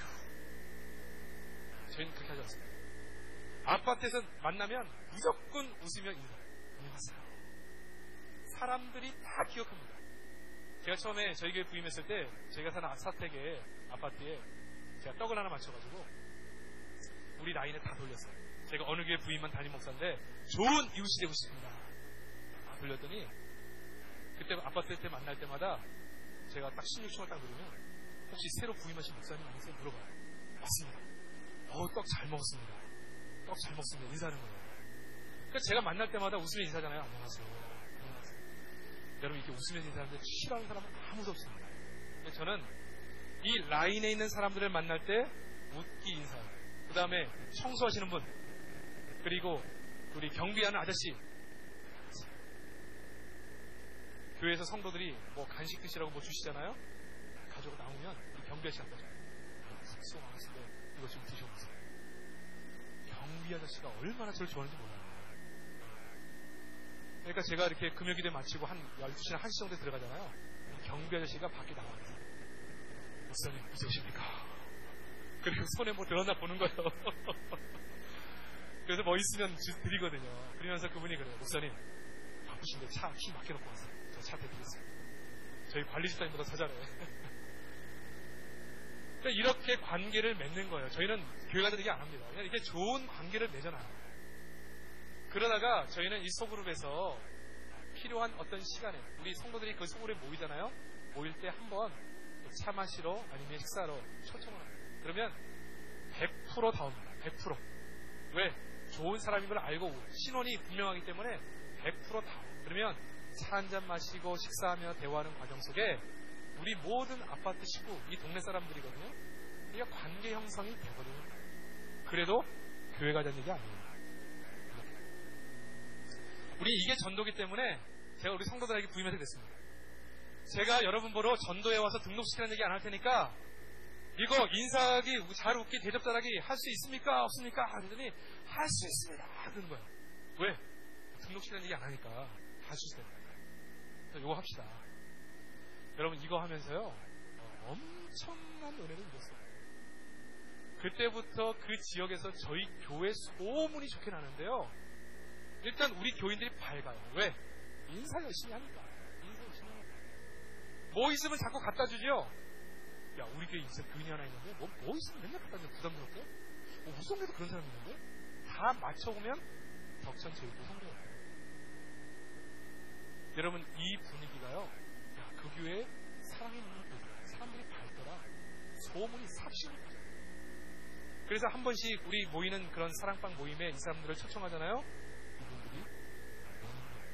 저희는 그렇게 하지 않습니다. 아파트에서 만나면 무조건 웃으며 인사해요. 안녕하세요. 사람들이 다 기억합니다. 제가 처음에 저희 교회 부임했을 때 저희가 사는 사택의 아파트에 제가 떡을 하나 맞춰가지고 우리 라인에 다 돌렸어요. 제가 어느 교회 부임한 담임 목사인데 좋은 이웃이 되고 싶습니다. 다 돌렸더니 그때 아파트 때 만날 때마다 제가 딱 16층을 딱 누르면 혹시 새로 부임하신 목사님 아니세요? 물어봐요. 맞습니다. 떡 잘 먹었습니다. 떡 잘 먹습니다. 인사하는 거예요. 그러니까 제가 만날 때마다 웃으며 인사하잖아요. 안녕하세요. 안녕하세요. 여러분 이렇게 웃으면서 인사하는데 싫어하는 사람은 아무도 없습니다. 저는 이 라인에 있는 사람들을 만날 때 웃기 인사, 그 다음에 청소하시는 분, 그리고 우리 경비하는 아저씨, 교회에서 성도들이 뭐 간식 드시라고 뭐 주시잖아요. 가지고 나오면 우리 경비 아저씨 앞에 쑥 나왔는데 이거 좀 드셔보세요. 경비 아저씨가 얼마나 저를 좋아하는지 몰라요. 그러니까 제가 이렇게 금요기대 마치고 한 12시나 1시 정도에 들어가잖아요. 경비 아저씨가 밖에 나와요. 목사님 이제 오십니까? 그리고 손에 뭐 들었나 보는 거예요. 그래서 뭐 있으면 드리거든요. 그러면서 그분이 그래요. 목사님 바쁘신데 차 키 맡겨놓고 가세요. 저 차 대드리겠어요. 저희 관리집사님보다 더 잘해요. 그러니까 이렇게 관계를 맺는 거예요. 저희는 교회 가서 이게 안 합니다. 그냥 이렇게 좋은 관계를 맺어놔요. 그러다가 저희는 이 소그룹에서 필요한 어떤 시간에 우리 성도들이 그 소그룹에 모이잖아요. 모일 때 한번 차 마시러 아니면 식사로 초청을 합니다. 그러면 100% 다 옵니다. 100%. 왜? 좋은 사람인 걸 알고 신원이 분명하기 때문에 100% 다 옵니다. 그러면 차 한잔 마시고 식사하며 대화하는 과정 속에 우리 모든 아파트 식구, 이 동네 사람들이거든요. 그러니까 관계 형성이 되거든요. 그래도 교회 가자는 얘기 아니에요. 우리 이게 전도기 때문에 제가 우리 성도들에게 부임해서 됐습니다. 제가 여러분 보러 전도에 와서 등록시키는 얘기 안 할 테니까 이거 인사하기, 잘 웃기, 대접 잘하기 할 수 있습니까? 없습니까? 그러더니 할 수 있습니다. 그러는 거예요. 왜? 등록시키는 얘기 안 하니까 다 할 수 있어요. 이거 합시다. 여러분 이거 하면서요 엄청난 은혜를 누렸어요. 그때부터 그 지역에서 저희 교회 소문이 좋게 나는데요. 일단 우리 교인들이 밝아요. 왜? 인사 열심히 하니까. 인사 열심히 하니까. 뭐 있으면 자꾸 갖다 주죠. 야 우리 교회 인사 교인이 하나 있는데 뭐 있으면 맨날 갖다 줘. 부담스럽게. 우성에도 그런 사람이 있는데 다 맞춰보면 덕천 제일도 성교예요. 여러분 이 분위기가요. 야, 그 교회에 사랑이 있는 교회, 사람들이 밝더라. 소문이 삽시니 퍼져요. 그래서 한 번씩 우리 모이는 그런 사랑방 모임에 이 사람들을 초청하잖아요. 이분들이 오는 거예요.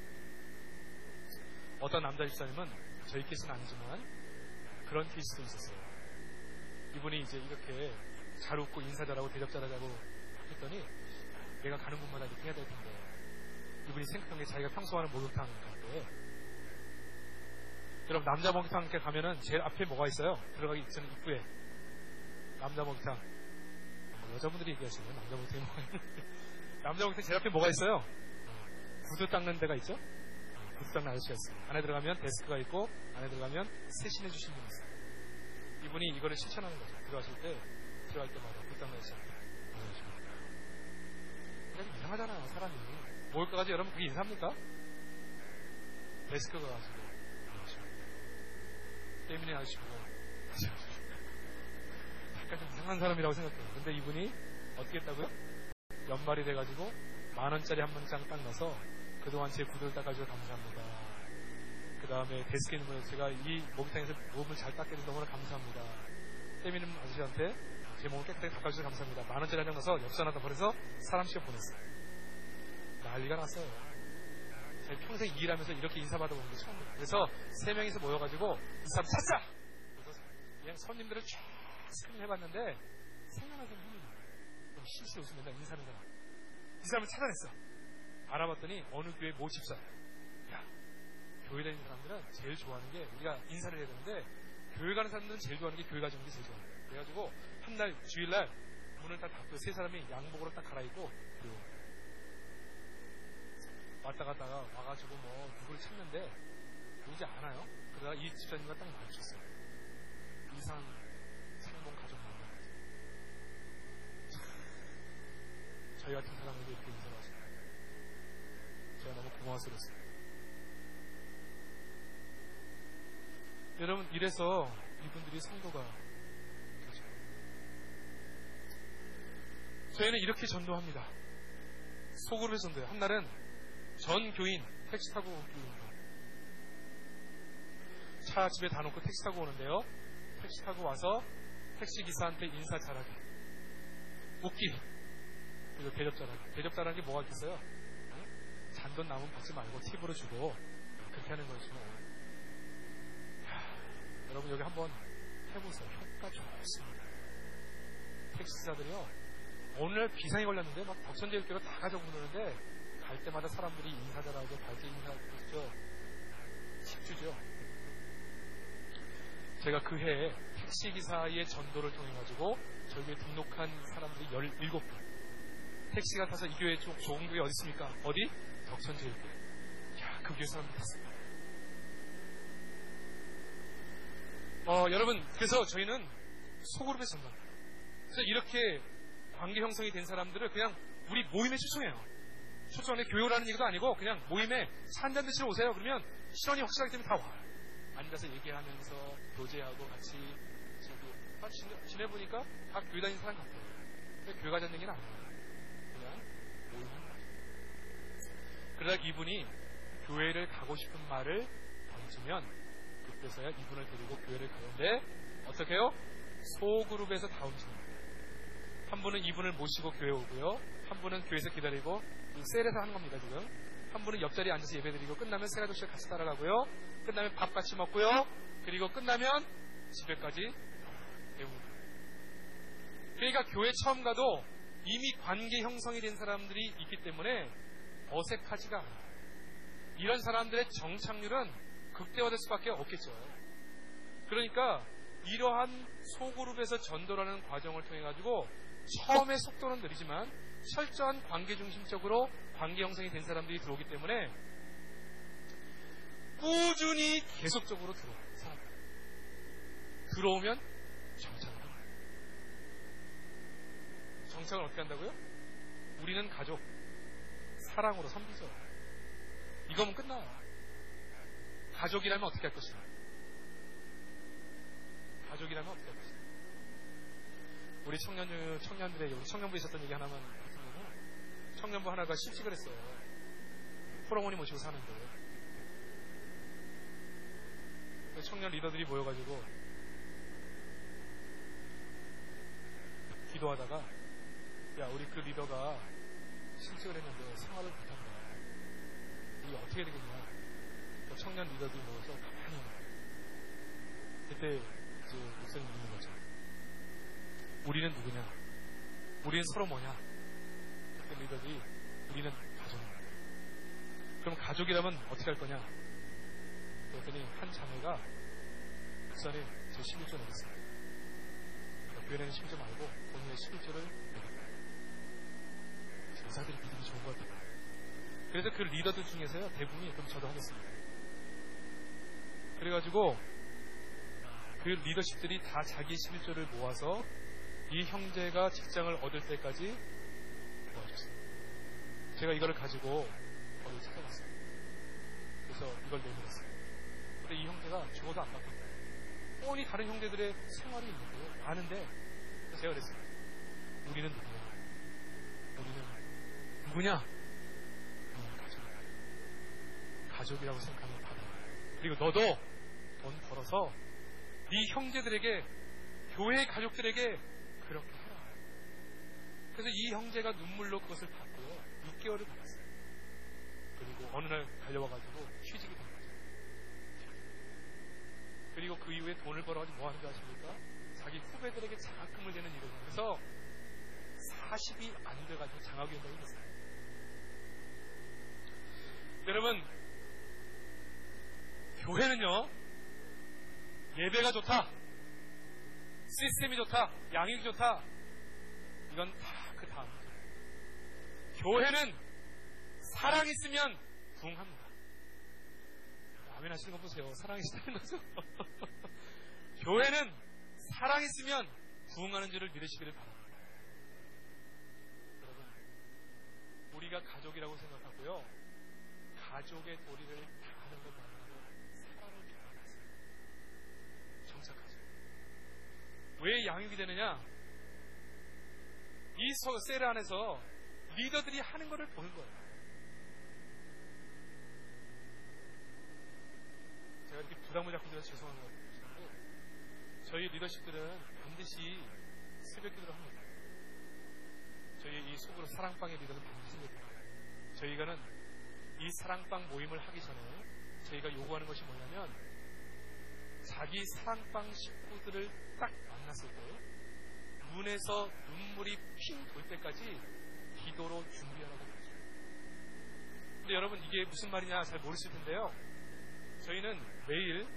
어떤 남자 집사님은 저희 케이스는 아니지만 그런 케이스도 있었어요. 이분이 이제 이렇게 잘 웃고 인사 잘하고 대접 잘하자고 했더니 내가 가는 곳마다 이렇게 해야 될 텐데 이분이 생각한 게 자기가 평소 하는 목욕탕 가는데 여러분 남자 목욕탕 이렇게 가면은 제일 앞에 뭐가 있어요? 들어가기 전에 입구에 남자 목욕탕 여자분들이 얘기하시네요. 남자 목욕탕이 뭐가 있는데 남자 목욕탕 제일 앞에 뭐가 있어요? 구두 닦는 데가 있죠? 구두 닦는 아저씨가 있어요. 안에 들어가면 데스크가 있고 안에 들어가면 세신해 주신 분이 있어요. 이분이 이거를 실천하는 거죠. 들어가실 때 들어갈 때마다 구두 닦는 아저씨한테 안녕하십니까. 그냥 이상하잖아요. 사람이 목욕가 가지고 여러분 그게 인사합니까? 데스크가 가지고 안녕하십니까. 때문에 아저씨 보고 약간 좀 이상한 사람이라고 생각해요. 근데 이분이 어떻게 했다고요? 연말이 돼가지고 10,000원짜리 한 문장 딱 넣어서 그 그동안 제 구두를 닦아주셔서 감사합니다. 그 다음에 데스크에 있는 분, 제가 이 목욕탕에서 몸을 잘 닦게 돼서 너무나 감사합니다. 때미는 아저씨한테 제 몸을 깨끗하게 닦아주셔서 감사합니다. 10,000원짜리 한 장 넣어서 엽산하다 버려서 사람 시켜 보냈어요. 난리가 났어요. 제가 평생 일하면서 이렇게 인사받아보는 게 처음이에요. 그래서 3명이서 모여가지고 이 사람 찾자! 그래서 그냥 손님들을 쫙 스크린 해봤는데 생각나는 사람이 실실 웃으면서 인사하는 사람. 이 사람을 찾아냈어. 알아봤더니 어느 교회 모 집사예요. 야, 교회 다니는 사람들은 제일 좋아하는 게 우리가 인사를 해야 되는데 교회 가는 사람들은 제일 좋아하는 게 교회 가주는 게 제일 좋아하는 거예요. 그래가지고 한날 주일날 문을 딱 닫고 세 사람이 양복으로 딱 갈아입고 왔다 갔다가 와가지고 뭐 누구를 찾는데 보이지 않아요. 그러다가 이 집사님과 딱 마주쳤어요. 이상 상봉 가족 만나가지고 저희 같은 사람에게 이렇게 인사를 하시네요. 제가 너무 고마워스러웠어요. 여러분, 이래서 이분들이 성도가 되죠. 저희는 이렇게 전도합니다. 속으로 전도해요. 한날은 전 교인 택시 타고 온 교인입니다. 차 집에 다 놓고 택시 타고 오는데요. 택시 타고 와서 택시 기사한테 인사 잘하게, 웃기, 그리고 대접 잘하게. 대접 잘하는 게 뭐가 있겠어요? 잔돈 남으면 받지 말고 팁으로 주고 그렇게 하는 거죠. 여러분 여기 한번 해보세요. 효과 좋습니다. 택시기사들이요, 오늘 비상이 걸렸는데 막 덕선제일교로 다 가져고 그러는데 갈 때마다 사람들이 인사 잘하고 발제 인사 그렇죠. 10주죠. 제가 그 해에 택시기사의 전도를 통해가지고 저기에 등록한 사람들이 17분. 택시가 타서 이 교회 좋은 교회 어디 있습니까? 어디? 덕선제일교회. 야, 그 교회 사람들 탔습니다. 여러분, 그래서 저희는 소그룹에 전도합니다. 그래서 이렇게 관계 형성이 된 사람들을 그냥 우리 모임에 초청해요. 초청에 교회라는 얘기도 아니고 그냥 모임에 차 한잔 드시러 오세요. 그러면 실언이 확실하기 때문에 다 와요. 앉아서 얘기하면서 교제하고 같이 지내보니까 다 교회 다니는 사람 같아요. 근데 교회 가자는 얘기는 아니에요. 그냥 모임하는 거죠. 그러다 이분이 교회를 가고 싶은 말을 던지면 그때서야 이분을 데리고 교회를 가는데 어떻게 해요? 소그룹에서 다 움직입니다. 한 분은 이분을 모시고 교회 오고요. 한 분은 교회에서 기다리고 셀에서 하는 겁니다 지금. 한 분은 옆자리에 앉아서 예배드리고 끝나면 세 가족씩 같이 따라가고요. 끝나면 밥 같이 먹고요. 그리고 끝나면 집에까지 배웁니다. 그러니까 교회 처음 가도 이미 관계 형성이 된 사람들이 있기 때문에 어색하지가 않아요. 이런 사람들의 정착률은 극대화될 수밖에 없겠죠. 그러니까 이러한 소그룹에서 전도라는 과정을 통해 가지고 처음에 속도는 느리지만 철저한 관계 중심적으로 관계 형성이 된 사람들이 들어오기 때문에 꾸준히 계속적으로 들어와요. 사람들. 들어오면 정착을 합니다. 정착을 어떻게 한다고요? 우리는 가족, 사랑으로 섬기죠. 이거면 끝나요. 가족이라면 어떻게 할 것이다? 가족이라면 어떻게 할 것이다? 우리 청년들의 우리 청년부에 있었던 얘기 하나만 말씀드리면, 청년부 하나가 실직을 했어요. 호러머니 모시고 사는데 청년 리더들이 모여가지고 기도하다가, 야, 우리 그 리더가 실직을 했는데 생활을 못한다. 우리 어떻게 되겠냐? 청년 리더들이 모여서 가만히 그때 이제 목사님 묻는 거죠. 우리는 누구냐? 우리는 서로 뭐냐? 그때 리더들이 우리는 가족입니다. 그럼 가족이라면 어떻게 할 거냐? 그랬더니 한 자매가 목사님 제 11조 내겠습니다. 교회는 11조 말고 본인의 11조를 내겠다. 여자들이 믿음이 좋은 것 같아요. 그래서 그 리더들 중에서요 대부분이 그럼 저도 하겠습니다. 그래가지고 그 리더십들이 다 자기 11조를 모아서 이 형제가 직장을 얻을 때까지 모아줬어요. 제가 이거를 가지고 거기 찾아갔어요. 그래서 이걸 내밀었어요. 근데 이 형제가 죽어도 안 바뀌었어요. 뻔히 다른 형제들의 생활이 있는 거예요. 아는데 그래서 제가 그랬어요. 우리는 누구냐? 우리는 누구냐? 우리는 가족이야. 가족이라고 생각하면 받아. 그리고 너도 돈 벌어서 네 형제들에게, 교회 가족들에게 그렇게 해라. 그래서 이 형제가 눈물로 그것을 받고요. 6개월을 받았어요. 그리고 어느 날 달려와가지고 취직이 된 거죠. 그리고 그 이후에 돈을 벌어가지고 뭐 하는 줄 아십니까? 자기 후배들에게 장학금을 내는 일을 해요. 그래서 40이 안 돼가지고 장학위원장이 됐어요. 여러분, 교회는요, 예배가 좋다, 시스템이 좋다, 양육이 좋다, 이건 다 그 다음이죠. 교회는 사랑 있으면 부흥합니다. 아멘 하시는 거 보세요. 사랑이 있다는 거죠. 교회는 사랑 있으면 부흥하는 줄을 믿으시기를 바랍니다. 여러분, 우리가 가족이라고 생각하고요, 가족의 도리를 다하는 것만으로도 사랑을 교환하세요. 정착하세요. 왜 양육이 되느냐? 이 셀 안에서 리더들이 하는 것을 보는 거예요. 제가 이렇게 부담을 잡고 드려서 죄송한 것 같아요. 저희 리더십들은 반드시 새벽 기도를 합니다. 저희 이 속으로 사랑방의 리더는 반드시 새벽 기도해요. 저희가는 이 사랑방 모임을 하기 전에 저희가 요구하는 것이 뭐냐면, 자기 사랑방 식구들을 딱 만났을 때 눈에서 눈물이 핑 돌 때까지 기도로 준비하라고 그러죠. 근데 여러분, 이게 무슨 말이냐 잘 모르실 텐데요. 저희는 매일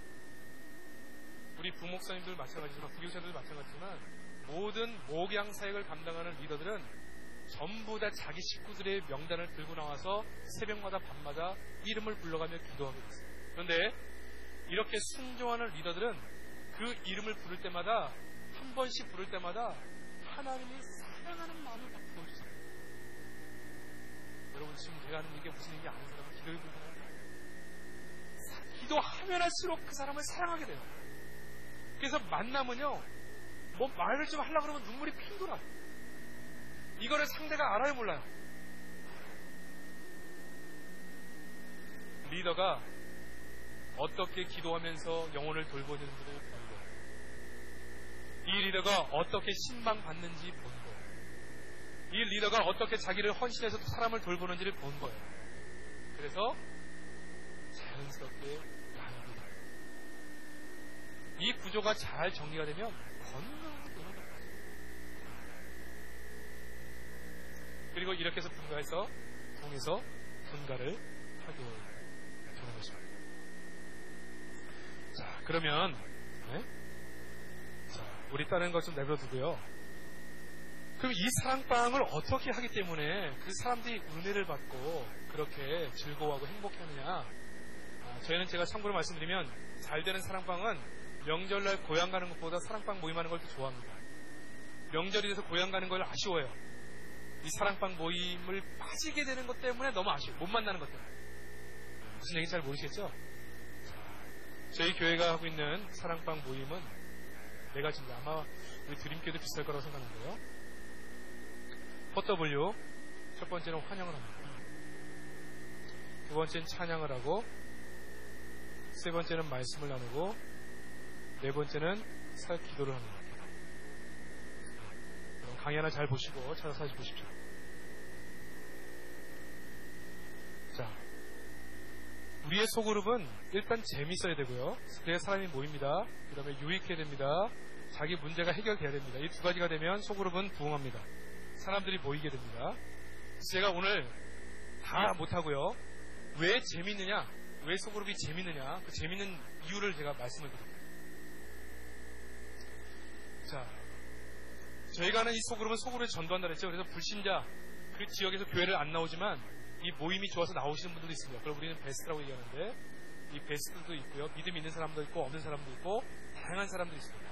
우리 부목사님들 마찬가지지만 부교사님들 마찬가지지만 모든 목양 사역을 감당하는 리더들은 전부 다 자기 식구들의 명단을 들고 나와서 새벽마다 밤마다 이름을 불러가며 기도하게 됐어요. 그런데 이렇게 순종하는 리더들은 그 이름을 부를 때마다, 한 번씩 부를 때마다 하나님이 사랑하는 마음을 막 부어주세요. 여러분, 지금 제가 하는 얘기가 무슨 얘기 아닌 사람은 기도해 볼 사람은 기도하면 할수록 그 사람을 사랑하게 돼요. 그래서 만나면요, 뭐 말을 좀 하려고 그러면 눈물이 핑 돌아요. 이거를 상대가 알아요, 몰라요? 리더가 어떻게 기도하면서 영혼을 돌보는지를 보는 거예요. 이 리더가 어떻게 신방받는지 보는 거예요. 이 리더가 어떻게 자기를 헌신해서 사람을 돌보는지를 보는 거예요. 그래서 자연스럽게 양육이 돼요. 이 구조가 잘 정리가 되면 건강하게 되는 거예요. 그리고 이렇게 해서 분가해서 통해서 분가를 하게 되는 것입니다. 자, 그러면 자, 우리 다른 것 좀 내버려두고요. 그럼 이 사랑방을 어떻게 하기 때문에 그 사람들이 은혜를 받고 그렇게 즐거워하고 행복하느냐? 저희는, 제가 참고로 말씀드리면, 잘 되는 사랑방은 명절날 고향 가는 것보다 사랑방 모임하는 걸 더 좋아합니다. 명절이 돼서 고향 가는 걸 아쉬워요. 이 사랑방 모임을 빠지게 되는 것 때문에 너무 아쉬워요. 못 만나는 것 때문에. 무슨 얘기인지 잘 모르시겠죠? 저희 교회가 하고 있는 사랑방 모임은 네 가지입니다. 아마 우리 드림교회도 비슷할 거라고 생각하는데요. 포터블유, 첫 번째는 환영을 합니다. 두 번째는 찬양을 하고, 세 번째는 말씀을 나누고, 네 번째는 기도를 하는 겁니다. 강의 하나 잘 보시고 찾아서 다시 보십시오. 자, 우리의 소그룹은 일단 재밌어야 되고요. 그래야 사람이 모입니다. 그 다음에 유익해야 됩니다. 자기 문제가 해결돼야 됩니다. 이 두 가지가 되면 소그룹은 부흥합니다. 사람들이 모이게 됩니다. 그래서 제가 오늘 다 못하고요. 왜 재밌느냐, 왜 소그룹이 재밌느냐, 그 재밌는 이유를 제가 말씀을 드릴게요. 자, 저희가 하는 이 소그룹은 소그룹에 전도한다 그랬죠. 그래서 불신자, 그 지역에서 교회를 안 나오지만 이 모임이 좋아서 나오시는 분들도 있습니다. 그럼 우리는 베스트라고 얘기하는데, 이 베스트도 있고요, 믿음 있는 사람도 있고 없는 사람도 있고 다양한 사람도 있습니다.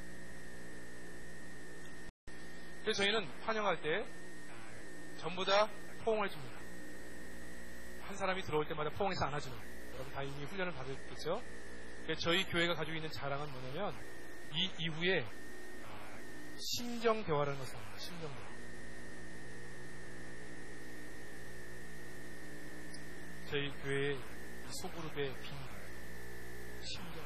그래서 저희는 환영할 때 전부 다 포옹을 줍니다. 한 사람이 들어올 때마다 포옹해서 안아주는, 여러분 다 이미 훈련을 받았겠죠. 그래서 저희 교회가 가지고 있는 자랑은 뭐냐면, 이 이후에 심정 대화라는 것을 합니다. 심정 대화. 저희 교회에 소그룹의 빈 심정.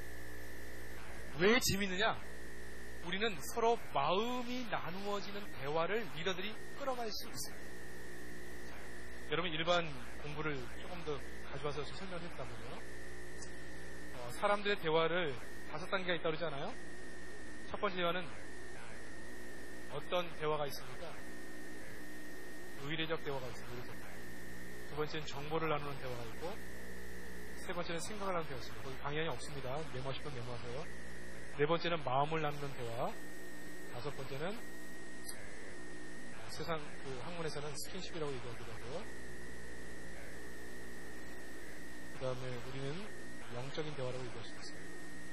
왜 재밌느냐? 우리는 서로 마음이 나누어지는 대화를 리더들이 끌어갈 수 있습니다. 여러분 일반 공부를 조금 더 가져와서 설명했다면요. 사람들의 대화를 5단계가 있다고 그러지 않아요? 첫 번째 대화는 어떤 대화가 있습니까? 의례적 대화가 있습니다. 두 번째는 정보를 나누는 대화가 있고, 세 번째는 생각을 하는 대화가 있습니다. 거기 방향이 없습니다. 메모하실 분 메모하세요. 네 번째는 마음을 나누는 대화. 다섯 번째는 세상 학문에서는 스킨십이라고 얘기하기도 하고요. 그 다음에 우리는 영적인 대화라고 얘기할 수 있습니다.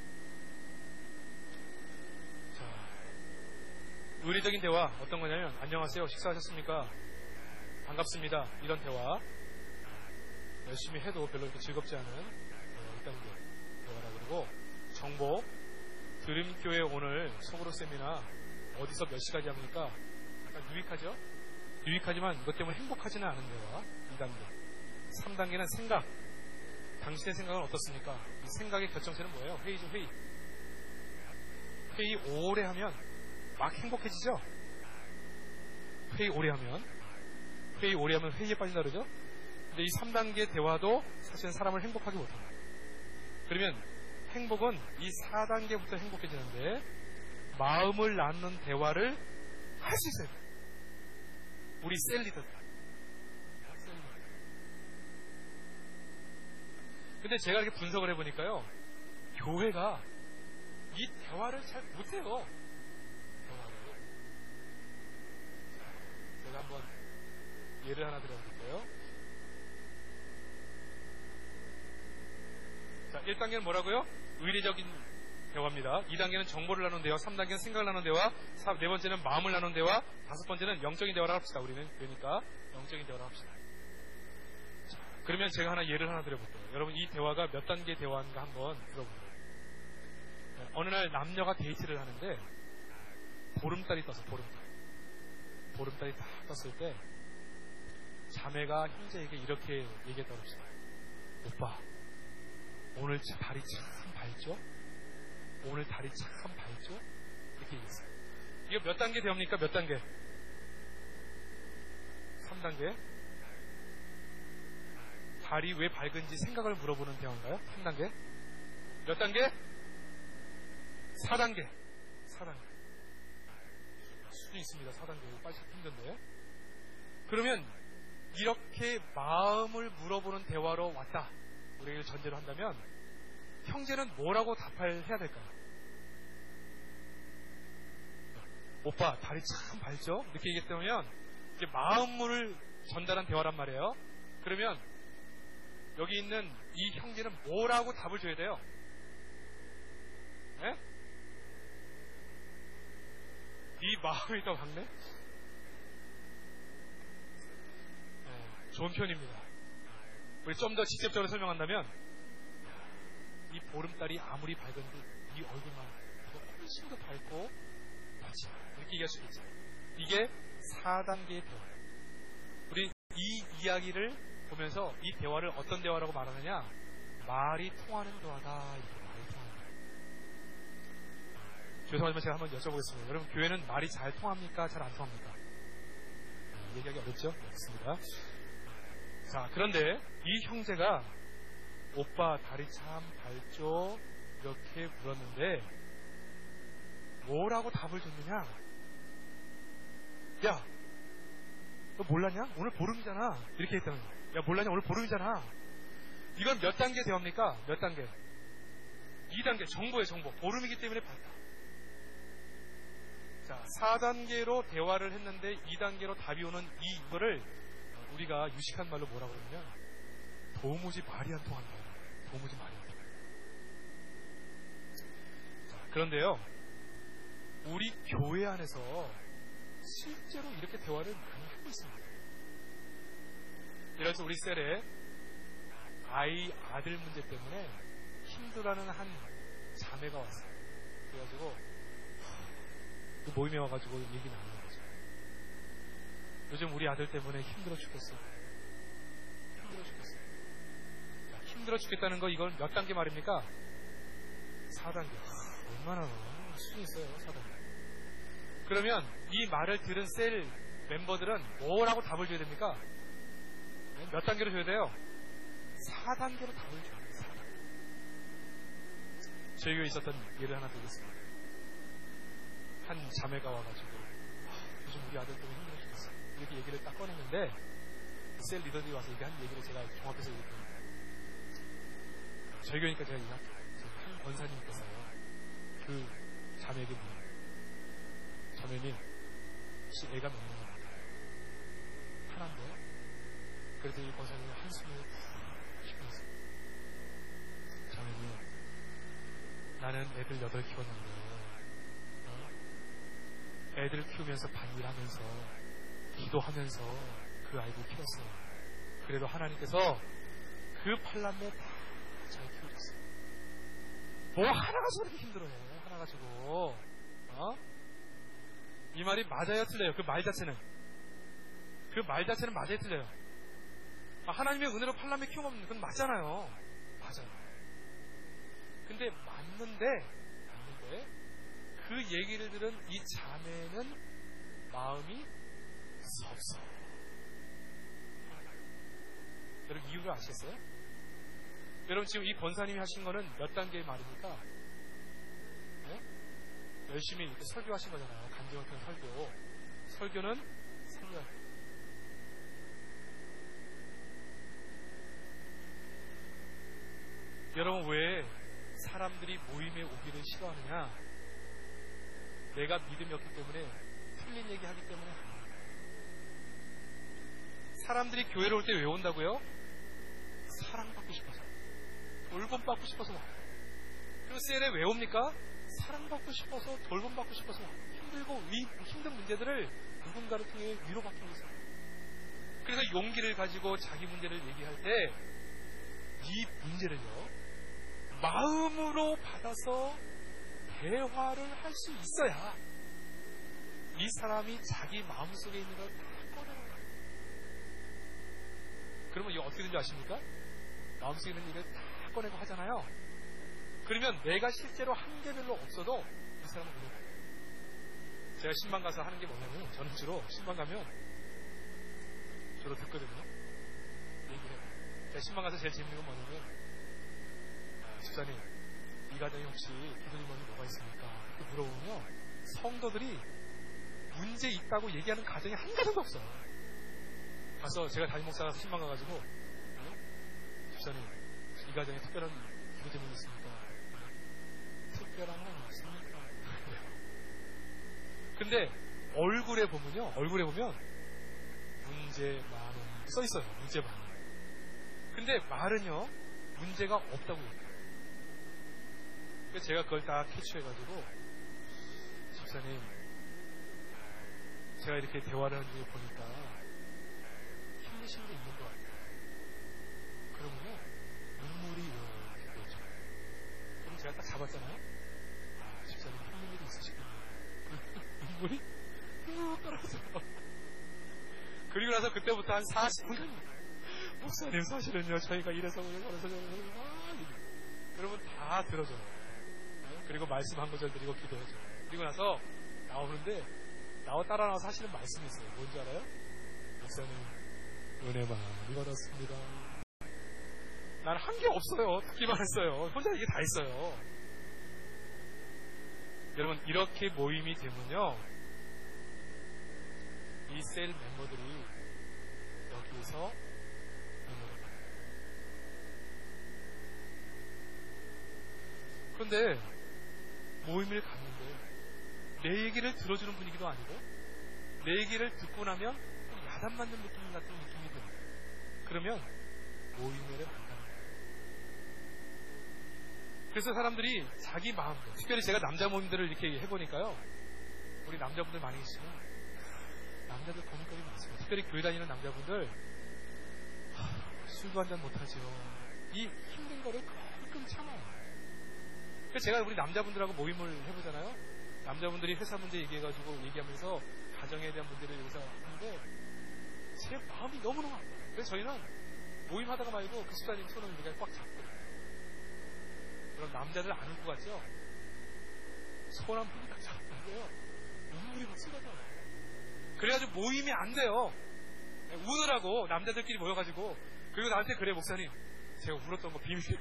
자, 의례적인 대화 어떤 거냐면 안녕하세요, 식사하셨습니까? 반갑습니다. 이런 대화. 열심히 해도 별로 이렇게 즐겁지 않은 일단 대화라고 그러고, 정보, 드림교회 오늘 소그룹 세미나 어디서 몇 시까지 합니까? 약간 유익하죠? 유익하지만 이것 때문에 행복하지는 않은 대화. 2단계. 3단계는 생각. 당신의 생각은 어떻습니까? 이 생각의 결정체는 뭐예요? 회의죠, 회의. 회의 오래 하면 막 행복해지죠? 회의 오래 하면 회의에 빠진다 그러죠? 근데 이 3단계 대화도 사실은 사람을 행복하게 못합니다. 그러면 행복은 이 4단계부터 행복해지는데, 마음을 나누는 대화를 할 수 있어야 돼요. 우리 셀리더들. 근데 제가 이렇게 분석을 해보니까요, 교회가 이 대화를 잘 못해요. 제가 한번 예를 하나 드려볼게요. 자, 1단계는 뭐라고요? 의례적인 대화입니다. 2단계는 정보를 나누는 대화, 3단계는 생각을 나누는 대화, 네 번째는 마음을 나누는 대화, 다섯 번째는 영적인 대화를 합시다. 우리는 그러니까 영적인 대화를 합시다. 자, 그러면 제가 예를 하나 드려볼게요. 여러분 이 대화가 몇 단계 대화인가 한번 들어보세요. 어느 날 남녀가 데이트를 하는데 보름달이 떴어. 보름달이 딱 떴을 때 자매가 형제에게 이렇게 얘기했다고 합시다. 오빠, 오늘 달이 참 밝죠? 오늘 달이 참 밝죠? 이렇게 얘기했어요. 이거 몇 단계 대화입니까? 몇 단계? 3단계. 달이 왜 밝은지 생각을 물어보는 대화인가요? 3단계. 몇 단계? 4단계. 수준이 있습니다. 4단계. 빨리 찾기 힘든데. 그러면 이렇게 마음을 물어보는 대화로 왔다. 우리를 전제로 한다면 형제는 뭐라고 답해야 될까요? 오빠, 달이 참 밝죠? 이렇게 얘기했다면 이제 마음을 전달한 대화란 말이에요. 그러면 여기 있는 이 형제는 뭐라고 답을 줘야 돼요? 네? 네 마음이 더 밝네? 좋은 표현입니다. 우리 좀 더 직접적으로 설명한다면, 이 보름달이 아무리 밝은데 네 얼굴만 훨씬 더 밝고 멋지, 이렇게 얘기할 수 있죠. 이게 4단계의 대화예요. 우리 이 이야기를 보면서 이 대화를 어떤 대화라고 말하느냐, 말이 통하는 대화다. 말이 통하는 대화. 죄송하지만 제가 한번 여쭤보겠습니다. 여러분, 교회는 말이 잘 통합니까? 잘 안 통합니까? 얘기하기 어렵죠? 어렵습니다. 자, 그런데 이 형제가 오빠, 달이 참 밝죠? 이렇게 물었는데 뭐라고 답을 줬느냐? 야, 너 몰랐냐? 오늘 보름이잖아. 이렇게 했다는 거야. 야, 몰랐냐? 오늘 보름이잖아. 이건 몇 단계 대화입니까? 몇 단계? 2단계. 정보예요, 정보. 보름이기 때문에 밝다. 자, 4단계로 대화를 했는데 2단계로 답이 오는 이거를 우리가 유식한 말로 뭐라고 그러냐면 도무지 말이 안 통한다. 도무지 말이 안 통한다. 자, 그런데요, 우리 교회 안에서 실제로 이렇게 대화를 많이 하고 있습니다. 이래서 우리 셀에 아들 문제 때문에 힘들어하는 한 자매가 왔어요. 그래가지고 그 모임에 와가지고 얘기 나누는 거죠. 요즘 우리 아들 때문에 힘들어 죽겠어. 힘들어 죽겠다는 거 이건 몇 단계 말입니까? 4단계. 얼마나 수준이 있어요, 4단계. 그러면 이 말을 들은 셀 멤버들은 뭐라고 답을 줘야 됩니까? 몇 단계로 줘야 돼요? 4단계로 답을 줘야 돼요. 4단계. 저희 교회에 있었던 예를 하나 드리겠습니다. 한 자매가 와가지고 요즘 우리 아들 때문에 힘들어 죽겠어 이렇게 얘기를 딱 꺼냈는데 셀 리더들이 와서 얘기한 얘기를 제가 종합해서 얘기했거든요. 저희 교회니까 제가 얘기할게요. 한 권사님께서요 그 자매에게 물어요. 자매님 혹시 애가 몇 명이나 될까요? 하나인데요? 그래서 이 권사님이 한숨을 쉬면서 자매님 나는 애들 8 키웠는데 애들을 키우면서 반일하면서 기도하면서 그 아이를 키웠어요. 그래도 하나님께서 그 팔남매 다 잘 키워줬어요. 뭐 하나 가지고 그렇게 힘들어요. 하나 가지고 이 말이 맞아요 틀려요? 그 말 자체는 맞아요 틀려요? 하나님의 은혜로 팔남매 키우면 그건 맞잖아요. 맞아요. 근데 맞는데 그 얘기를 들은 이 자매는 마음이 섭섭. 여러분 이유를 아시겠어요? 여러분 지금 이 권사님이 하신 거는 몇 단계의 말입니까? 네? 열심히 이렇게 설교하신 거잖아요. 간증 같은 설교는 설교야. 여러분 왜 사람들이 모임에 오기를 싫어하느냐? 내가 믿음이 없기 때문에 틀린 얘기 하기 때문에 합니다. 사람들이 교회를 올 때 왜 온다고요? 사랑받고 싶어서, 돌봄받고 싶어서 와요. 그리고 셀에 왜 옵니까? 사랑받고 싶어서, 돌봄받고 싶어서 와요. 힘들고 힘든 문제들을 누군가를 통해 위로받기 위해서. 그래서 용기를 가지고 자기 문제를 얘기할 때 이 문제를요 마음으로 받아서 대화를 할 수 있어야 이 사람이 자기 마음속에 있는 걸 다 꺼내는 거예요. 그러면 이거 어떻게 되는지 아십니까? 마음속에 있는 일을 다 꺼내고 하잖아요. 그러면 내가 실제로 한계별로 없어도 이 사람은 울어요. 제가 신방 가서 하는 게 뭐냐면 저는 주로 신방 가면 주로 듣거든요. 얘기를 해요. 제가 신방 가서 제일 재밌는 건 뭐냐면 집사님 이 가정에 혹시 기도님 먼저 뭐가 있습니까? 이렇게 물어보면 성도들이 문제 있다고 얘기하는 가정이 한 가정도 없어요. 가서 제가 담임 목사 가서 신방 가가지고 집사님 이 가정에 특별한 기도 제목이 있습니까? 특별한 건 없습니까? 근데 얼굴에 보면 문제 많음 써있어요. 문제 많음. 근데 말은요 문제가 없다고 얘기해요. 그래서 제가 그걸 다 캐치해가지고 집사님 제가 이렇게 대화를 하는 거 보니까 힘드신 게 있는 것 같아요. 그러면요 눈물이 이렇게 나죠. 그럼 제가 딱 잡았잖아요. 집사님 힘든 일이 있으시군요. 눈물이 떨어져요. 그리고 나서 그때부터 한 40분 목사님 사실은요 저희가 이래서 그래서 여러분 다 들어줘요. 그리고 말씀 한 구절 드리고 기도해줘요. 그리고 나서 나오는데 따라 나와서 하시는 말씀이 있어요. 뭔지 알아요? 목사님 은혜 많이 받았습니다. 난 한 게 없어요. 듣기만 했어요. 혼자 이게 다 있어요. 여러분 이렇게 모임이 되면요 이 셀 멤버들이 여기에서 눈물을 봐요. 그런데 모임을 갔는데 내 얘기를 들어주는 분위기도 아니고 내 얘기를 듣고 나면 야단 맞는 느낌 같은 느낌이 들어요. 그러면 모임을 안 가는 거예요. 그래서 사람들이 자기 마음대로, 특별히 제가 남자 모임들을 이렇게 해보니까요 우리 남자분들 많이 계시지만 남자들 고민거리 많습니다. 특별히 교회 다니는 남자분들 술도 한잔 못하죠. 이 힘든 거를 끙끙 참아요. 그래서 제가 우리 남자분들하고 모임을 해보잖아요. 남자분들이 회사 문제 얘기하면서 가정에 대한 문제를 여기서 하는데 제 마음이 너무너무 아파요. 그래서 저희는 모임하다가 말고 그 집사님 손을 우리가 꽉 잡고, 그럼 남자들 안 울 것 같죠? 손 한 푼이 딱 잡았던 거예요. 눈물이 막 쏟아져. 그래가지고 모임이 안 돼요. 우느라고 남자들끼리 모여가지고. 그리고 나한테 그래, 목사님, 제가 울었던 거 비밀이에요.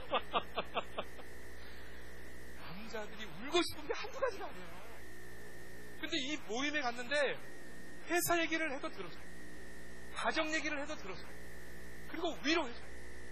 남자들이 울고 싶은 게 한두 가지가 아니에요. 근데 이 모임에 갔는데 회사 얘기를 해도 들어줘요. 가정 얘기를 해도 들어줘요. 그리고 위로해줘요.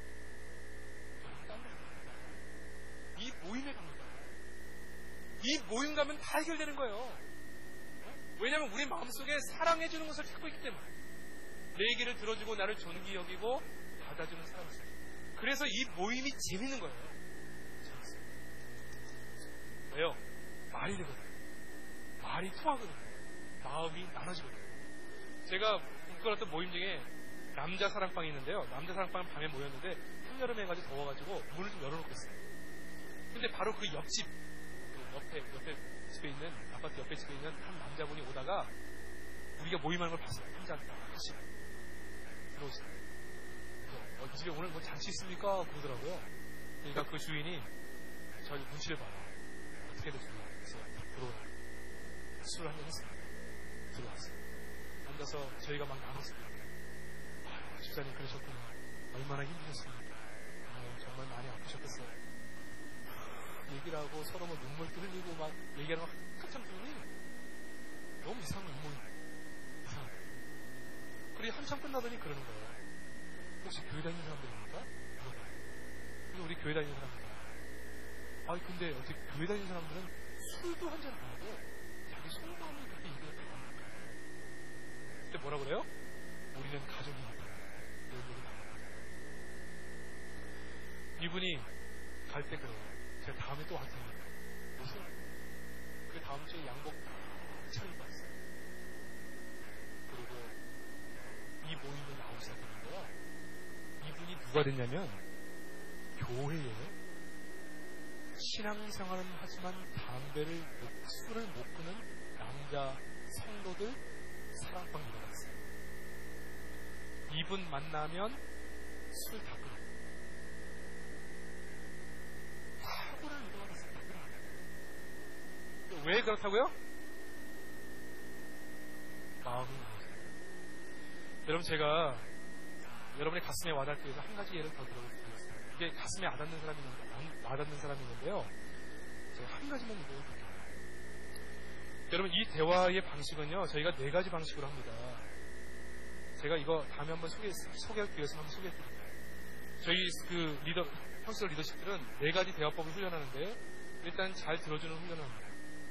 이 모임에 갑니다. 이 모임 가면 다 해결되는 거예요. 왜냐하면 우리 마음속에 사랑해주는 것을 찾고 있기 때문에. 내 얘기를 들어주고 나를 존귀 여기고 받아주는 사람을 찾아요. 그래서 이 모임이 재밌는 거예요. 재밌어요. 왜요? 말이 되거든요. 말이 통하거든요. 마음이 나눠지거든요. 제가 꿈꿔왔던 모임 중에 남자 사랑방이 있는데요. 남자 사랑방은 밤에 모였는데 한여름에 해가지고 더워가지고 문을 좀 열어놓고 있어요. 근데 바로 그 옆집, 옆에 집에 있는, 아파트 옆에 집에 있는 한 남자분이 오다가 우리가 모임하는 걸 봤어요. 혼자 하시고 들어오시더라고요. 그래서 이 집에 오늘 뭐 잔치 있습니까? 그러더라고요. 그러니까 그 주인이 저희 눈치를 봐요. 어떻게든 들어와서 들어오라. 술을 한잔 했습니다. 들어왔어요. 앉아서 저희가 막 나눴습니다. 집사님 그러셨구나. 얼마나 힘드셨습니까? 정말 많이 아프셨겠어요. 얘기를 하고 서로 뭐 눈물도 흘리고 막 얘기하는 거 한참 들으니 너무 이상한 모임. 이상해. 그리고 한참 끝나더니 그러는 거예요. 혹시 교회 다니는 사람들입니까? 그래서 우리 교회 다니는 사람들. 아니 근데 어떻게 교회 다니는 사람들은 술도 한잔 안 하고 자기 속마음을 그렇게 얘기를 다 합니까? 근데 뭐라 그래요? 우리는 가족이니까. 이런 얘기 다 합니다. 이분이 갈 때 그래요. 제가 다음에 또 할 테니까 오세요. 그 다음 주에 양복 차림 봤어요. 그리고 이 모임을 나오기 시작했는데요. 이분이 누가 됐냐면 교회에 신앙생활은 하지만 술을 못 끊는 남자 성도들 사랑방 일어났어요. 이분 만나면 술 다 끊어요. 왜 그렇다고요? 마음이 나오세요. 여러분, 제가 여러분의 가슴에 와닿기 위해서 한 가지 예를 더 들어드리겠습니다. 이게 가슴에 와닿는 사람이 있는데요. 제가 한 가지만 얘기해 볼게요. 여러분, 이 대화의 방식은요, 저희가 4가지 방식으로 합니다. 제가 이거 다음에 한번 소개하기 위해서 한번 소개해 드릴게요. 저희 그 평소 리더십들은 4가지 대화법을 훈련하는데, 일단 잘 들어주는 훈련을 합니다.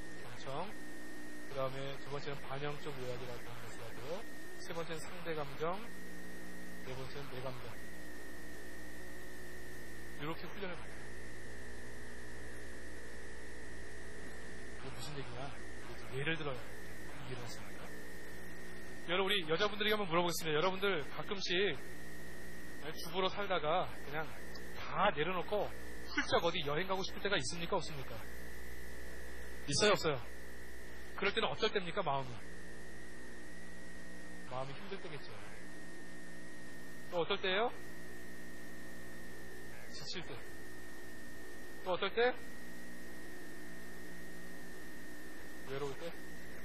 그 다음에 두 번째는 반영적 요약이라고 하는 것을 하고, 세 번째는 상대 감정, 네 번째는 내 감정. 이렇게 훈련을 합니다. 이게 무슨 얘기냐? 예를 들어요. 이해를 했습니까? 여러분, 우리 여자분들에게 한번 물어보겠습니다. 여러분들 가끔씩 주부로 살다가 그냥 다 내려놓고 훌쩍 어디 여행 가고 싶을 때가 있습니까? 없습니까? 있어요? 없어요? 그럴 때는 어떨 때입니까? 마음이 힘들 때겠죠. 또 어떨 때예요? 지칠 때. 또 어떨 때? 외로울 때?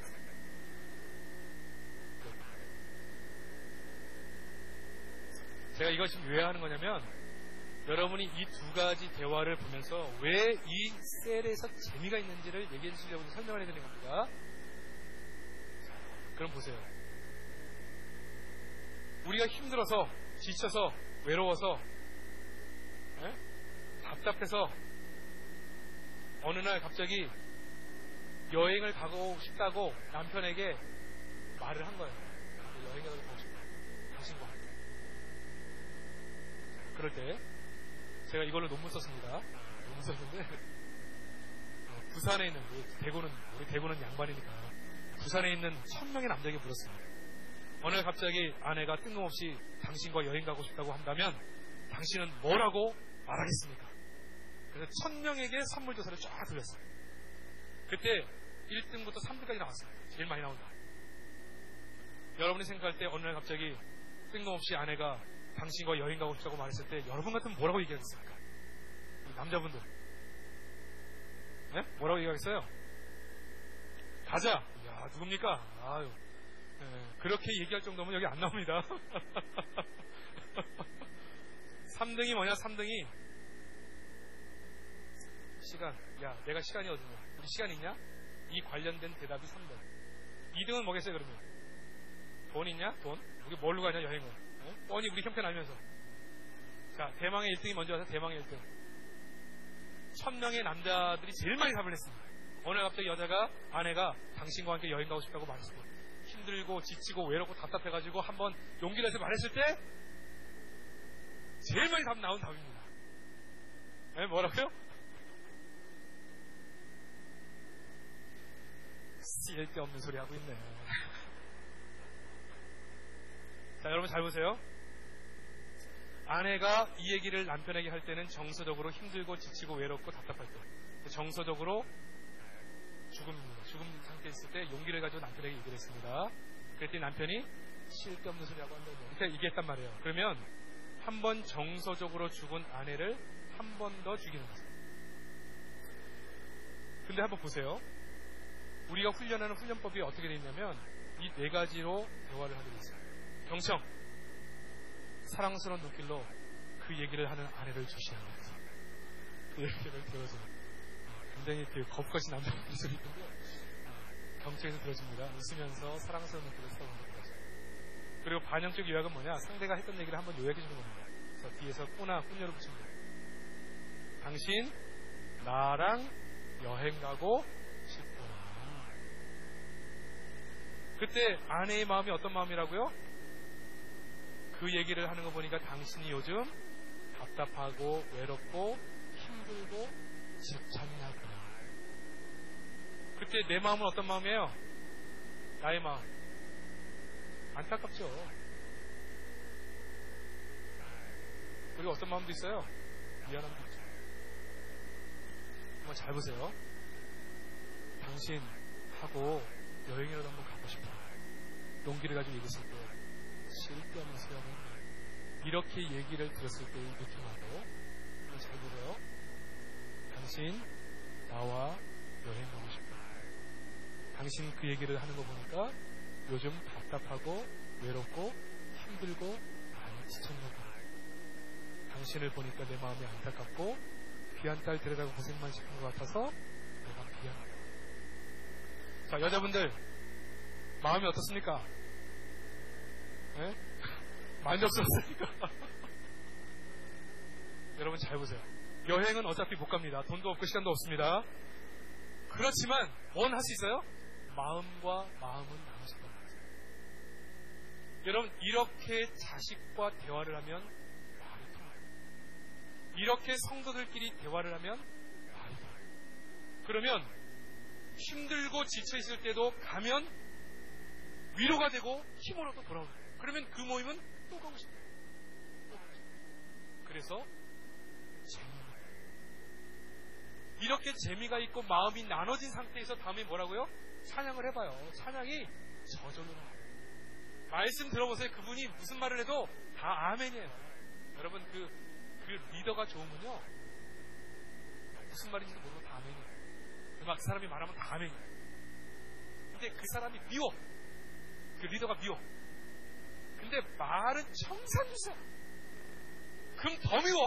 제가 이걸 지금 왜 하는 거냐면, 여러분이 이 2가지 대화를 보면서 왜 이 셀에서 재미가 있는지를 얘기해 주시려고 설명을 해드리는 겁니다. 그럼 보세요. 우리가 힘들어서, 지쳐서, 외로워서, 답답해서 어느 날 갑자기 여행을 가고 싶다고 남편에게 말을 한 거예요. 여행을 가고 싶다. 당신과 함께. 그럴 때 제가 이걸로 논문 썼습니다. 논문 썼는데 부산에 있는 우리 대구는 양반이니까 부산에 있는 1000명의 남자에게 물었습니다. 어느 날 갑자기 아내가 뜬금없이 당신과 여행 가고 싶다고 한다면 당신은 뭐라고 말하겠습니까? 그래서 1000명에게 선물 조사를 쫙 돌렸어요. 그때 1등부터 3등까지 나왔어요. 제일 많이 나온다. 여러분이 생각할 때 어느 날 갑자기 뜬금없이 아내가 당신과 여행 가고 싶다고 말했을 때 여러분 같으면 뭐라고 얘기하겠습니까? 남자분들. 네? 뭐라고 얘기하겠어요? 가자. 야, 누굽니까? 아유. 네, 그렇게 얘기할 정도면 여기 안 나옵니다. 3등이 뭐냐, 3등이? 시간. 야, 내가 시간이 어디냐? 우리 시간 있냐? 이 관련된 대답이 3등. 2등은 뭐겠어요, 그러면? 돈 있냐? 돈? 우리 뭘로 가냐, 여행을? 네? 뻔히 우리 형편 알면서. 자, 대망의 1등이 먼저 와서 대망의 1등. 1000명의 남자들이 제일 많이 답을 했습니다. 어느 날 갑자기 아내가 당신과 함께 여행 가고 싶다고 말했습니다. 힘들고 지치고 외롭고 답답해가지고 한번 용기를 내서 말했을 때 제일 많이 답 나온 답입니다. 네, 뭐라고요? 쓸데없는 소리 하고 있네. 자, 여러분 잘 보세요. 아내가 이 얘기를 남편에게 할 때는 정서적으로 힘들고 지치고 외롭고 답답할 때, 정서적으로 죽음입니다. 죽음 상태에 있을 때 용기를 가지고 남편에게 얘기를 했습니다. 그랬더니 남편이 쓸데없는 소리 하고 한다고 이렇게 얘기했단 말이에요. 그러면 한 번 정서적으로 죽은 아내를 한 번 더 죽이는 거죠. 근데 한번 보세요. 우리가 훈련하는 훈련법이 어떻게 되어 있냐면 이 4가지로 대화를 하게 되어 있어요. 경청, 사랑스러운 눈길로 그 얘기를 하는 아내를 주시하는 거죠. 그 얘기를 들어서 굉장히 겁것이 남자분들이 좀 있는데 경청에서 들어줍니다. 웃으면서 사랑스러운 눈길로 써보는 거죠. 그리고 반영적 요약은 뭐냐? 상대가 했던 얘기를 한번 요약해 주는 겁니다. 그래서 뒤에서 꾸녀를 붙입니다. 당신 나랑 여행 가고 싶구나. 그때 아내의 마음이 어떤 마음이라고요? 그 얘기를 하는 거 보니까 당신이 요즘 답답하고 외롭고 힘들고 지쳤냐구나. 그때 내 마음은 어떤 마음이에요? 나의 마음. 안타깝죠. 그리고 어떤 마음도 있어요? 미안함도 있죠. 한번 잘 보세요. 당신하고 여행이라도 한번 가고 싶어. 용기를 가지고 얘기했을 때 쓸데없는 소리하고 이렇게 얘기를 들었을 때의 느낌하고 잘 보세요. 당신 나와 여행 가고 싶다. 당신 그 얘기를 하는 거 보니까 요즘 답답하고 외롭고 힘들고 많이 지쳤나봐. 당신을 보니까 내 마음이 안타깝고 귀한 딸 데려다가 고생만 시킨 것 같아서 내가 미안하다. 자, 여자분들 마음이 어떻습니까? 네? 만족스럽습니까? 여러분 잘 보세요. 여행은 어차피 못 갑니다. 돈도 없고 시간도 없습니다. 그렇지만 뭔 할 수 있어요? 마음과 마음은 나눠진단 말이에요. 여러분 이렇게 자식과 대화를 하면 말이 통해요. 이렇게 성도들끼리 대화를 하면 말이 통해요. 그러면 힘들고 지쳐있을 때도 가면 위로가 되고 힘으로 또 돌아오는 거예요. 그러면 그 모임은 또 가고 싶어요. 그래서 재미가 이렇게 재미가 있고 마음이 나눠진 상태에서 다음에 뭐라고요? 찬양을 해봐요. 찬양이 저절로 나와요. 말씀 들어보세요. 그분이 무슨 말을 해도 다 아멘이에요. 여러분 그 리더가 좋으면요 무슨 말인지도 모르고 다 아멘이에요. 막 그 사람이 말하면 다 아멘이에요. 근데 그 사람이 미워. 그 리더가 미워. 근데 말은 청산유사. 그럼 더 미워.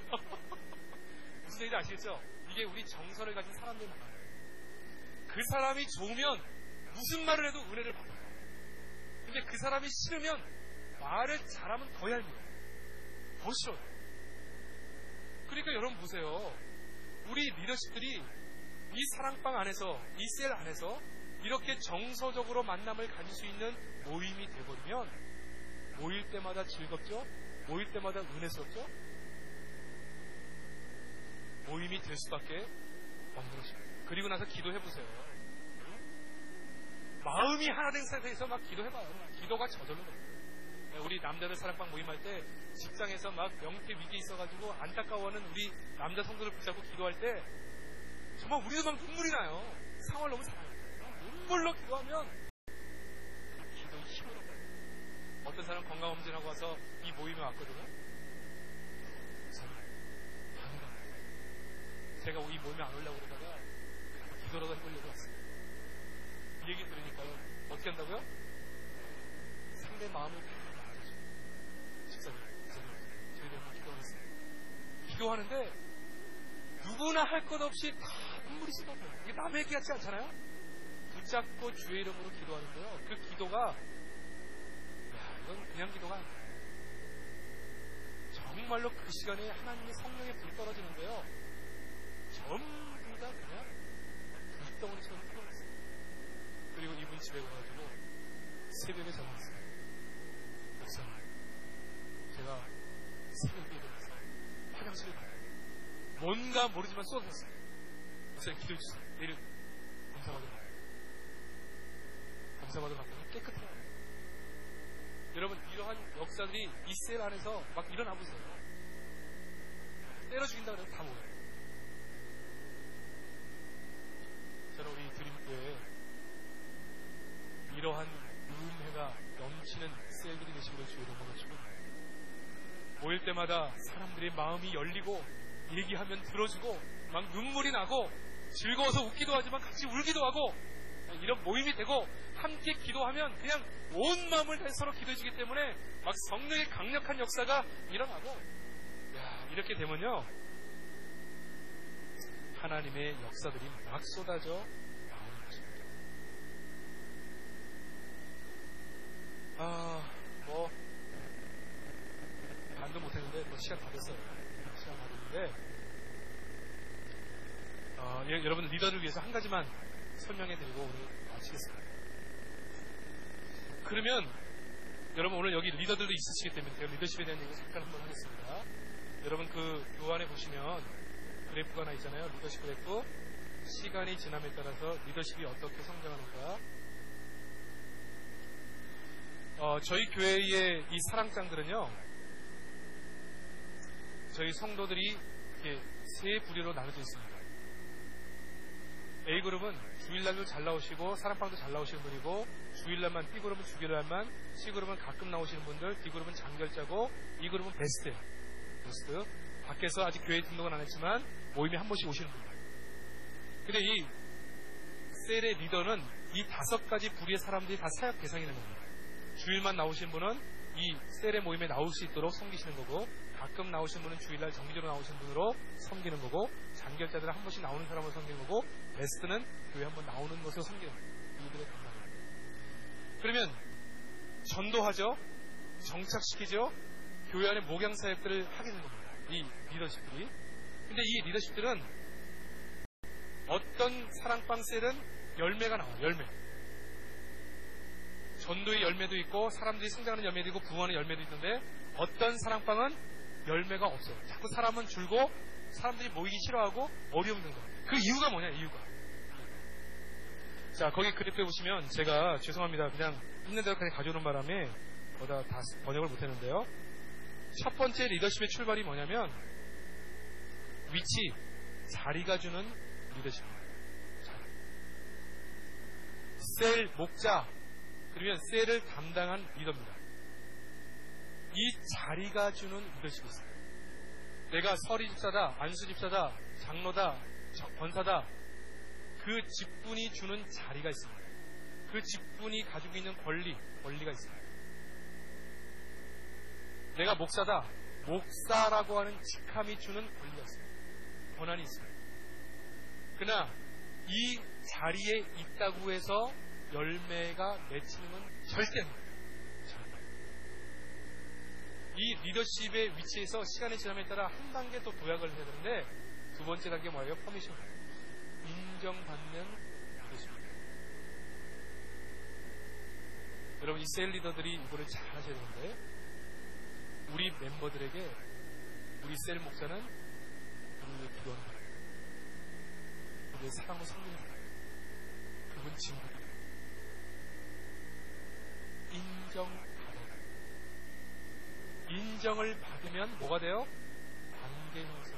무슨 얘기인지 아시겠죠? 이게 우리 정서를 가진 사람들 말이에요. 그 사람이 좋으면 무슨 말을 해도 은혜를 받아요. 근데 그 사람이 싫으면 말을 잘하면 더 얄미워요. 더 싫어요. 그러니까 여러분 보세요. 우리 리더십들이 이 사랑방 안에서, 이 셀 안에서 이렇게 정서적으로 만남을 가질 수 있는 모임이 되버리면 모일 때마다 즐겁죠? 모일 때마다 은혜스럽죠? 모임이 될 수밖에 없는 것입니다. 그리고 나서 기도해보세요. 마음이 하나 된 상태에서 막 기도해봐요. 기도가 저절로 돼요. 우리 남자들 사랑방 모임할 때 직장에서 막 명태 위기에 있어가지고 안타까워하는 우리 남자 성도들 붙잡고 기도할 때 정말 우리도 막 눈물이 나요. 상황을 너무 잘 알아요. 눈물로 기도하면 기도의 힘으로 가요. 어떤 사람 건강검진하고 와서 이 모임에 왔거든요. 저는 반가워요. 제가 이 모임에 안 오려고 그러다가 기도라도 해보려고 왔어요. 이 얘기 들으니까요. 어떻게 한다고요? 상대 마음을 알아줘. 집사님, 저희들 한번 기도하겠습니다. 기도하는데 누구나 할 것 없이 다 눈물이 쏟아져요. 이게 남의 얘기 같지 않잖아요? 붙잡고 주의 이름으로 기도하는데요. 그 기도가 이건 그냥 기도가 아니에요. 정말로 그 시간에 하나님의 성령의 불이 떨어지는데요. 전부 다 그냥 불덩어리처럼 흘러갔어요. 그리고 이분 집에 가가지고 새벽에 전화했어요. 목사님, 제가 새벽에 일어나서 화장실을 가요. 뭔가 모르지만 쏟아졌어요. 목사님 기도해주세요. 내일 검사받으러 가요. 검사받으러 갔더니 깨끗해요. 여러분, 이러한 역사들이 이 셀 안에서 막 일어나고 있어요. 때려 죽인다 그래서 다 모여요. 저는 우리 드림교회에 이러한 음해가 넘치는 셀들이 되시기를 주의 이름으로 축원합니다. 모일 때마다 사람들의 마음이 열리고 얘기하면 들어주고 막 눈물이 나고 즐거워서 웃기도 하지만 같이 울기도 하고 이런 모임이 되고 함께 기도하면 그냥 온 마음을 다해서 서로 기도해주기 때문에 막 성령의 강력한 역사가 일어나고 이렇게 되면요 하나님의 역사들이 막 쏟아져 나오는 것입니다. 반도 못했는데 시간 다 됐어요. 시간 다 됐는데 여러분 리더를 위해서 한 가지만 설명해드리고 오늘 마치겠습니다. 그러면 여러분 오늘 여기 리더들도 있으시기 때문에 제가 리더십에 대한 얘기 잠깐 한번 하겠습니다. 여러분 그 교환에 보시면 그래프가 하나 있잖아요. 리더십 그래프. 시간이 지남에 따라서 리더십이 어떻게 성장하는가. 저희 교회의 이 사랑장들은요, 저희 성도들이 이렇게 세 부류로 나눠져 있습니다. A그룹은 주일날도 잘 나오시고 사랑방도 잘 나오시는 분이고, 주일날만, B그룹은 주일날만, C그룹은 가끔 나오시는 분들, D그룹은 장결자고, E그룹은 베스트예요. 베스트. 밖에서 아직 교회 등록은 안 했지만 모임에 한 번씩 오시는 분들. 근데 이 셀의 리더는 이 5가지 부류의 사람들이 다 사역 대상이 되는 겁니다. 주일만 나오신 분은 이 셀의 모임에 나올 수 있도록 섬기시는 거고, 가끔 나오신 분은 주일날 정기적으로 나오신 분으로 섬기는 거고, 장결자들은 한 번씩 나오는 사람으로 섬기는 거고, 베스트는 교회 한 번 나오는 것으로 섬기는 거예요. 이들의 담당입니다. 그러면 전도하죠, 정착시키죠, 교회 안에 목양사역들을 하게 되는 겁니다. 이 리더십들이. 근데 이 리더십들은 어떤 사랑방 셀은 열매가 나와요. 열매. 전도의 열매도 있고 사람들이 성장하는 열매도 있고 부흥하는 열매도 있는데, 어떤 사랑방은 열매가 없어요. 자꾸 사람은 줄고 사람들이 모이기 싫어하고 어려움이 드는 거예요. 그 이유가 뭐냐, 이유가. 자, 거기 그래프에 보시면, 제가 죄송합니다. 그냥 있는 대로 그냥 가져오는 바람에 거기다 다 번역을 못했는데요. 첫 번째 리더십의 출발이 뭐냐면, 위치, 자리가 주는 리더십입니다. 셀 목자, 그러면 셀을 담당한 리더입니다. 이 자리가 주는 리더십이 있어요. 내가 서리 집사다, 안수 집사다, 장로다, 권사다, 그 직분이 주는 자리가 있습니다. 그 직분이 가지고 있는 권리가 있습니다. 내가 목사다, 목사라고 하는 직함이 주는 권리가 있습니다. 권한이 있습니다. 그러나 이 자리에 있다고 해서 열매가 맺히는 건 절대 아닙니다. 이 리더십의 위치에서 시간이 지남에 따라 한 단계 또 도약을 해야 되는데, 두 번째 단계 뭐예요? 퍼미션. 인정받는 리더십입니다. 여러분, 이 셀 리더들이 이거를 잘 하셔야 되는데, 우리 멤버들에게 우리 셀 목사는 우리를 기도하는 거예요. 우리의 사랑으로 섬기는 거예요. 그분 친구들이에요. 인정을 받으면 뭐가 돼요? 관계 형성.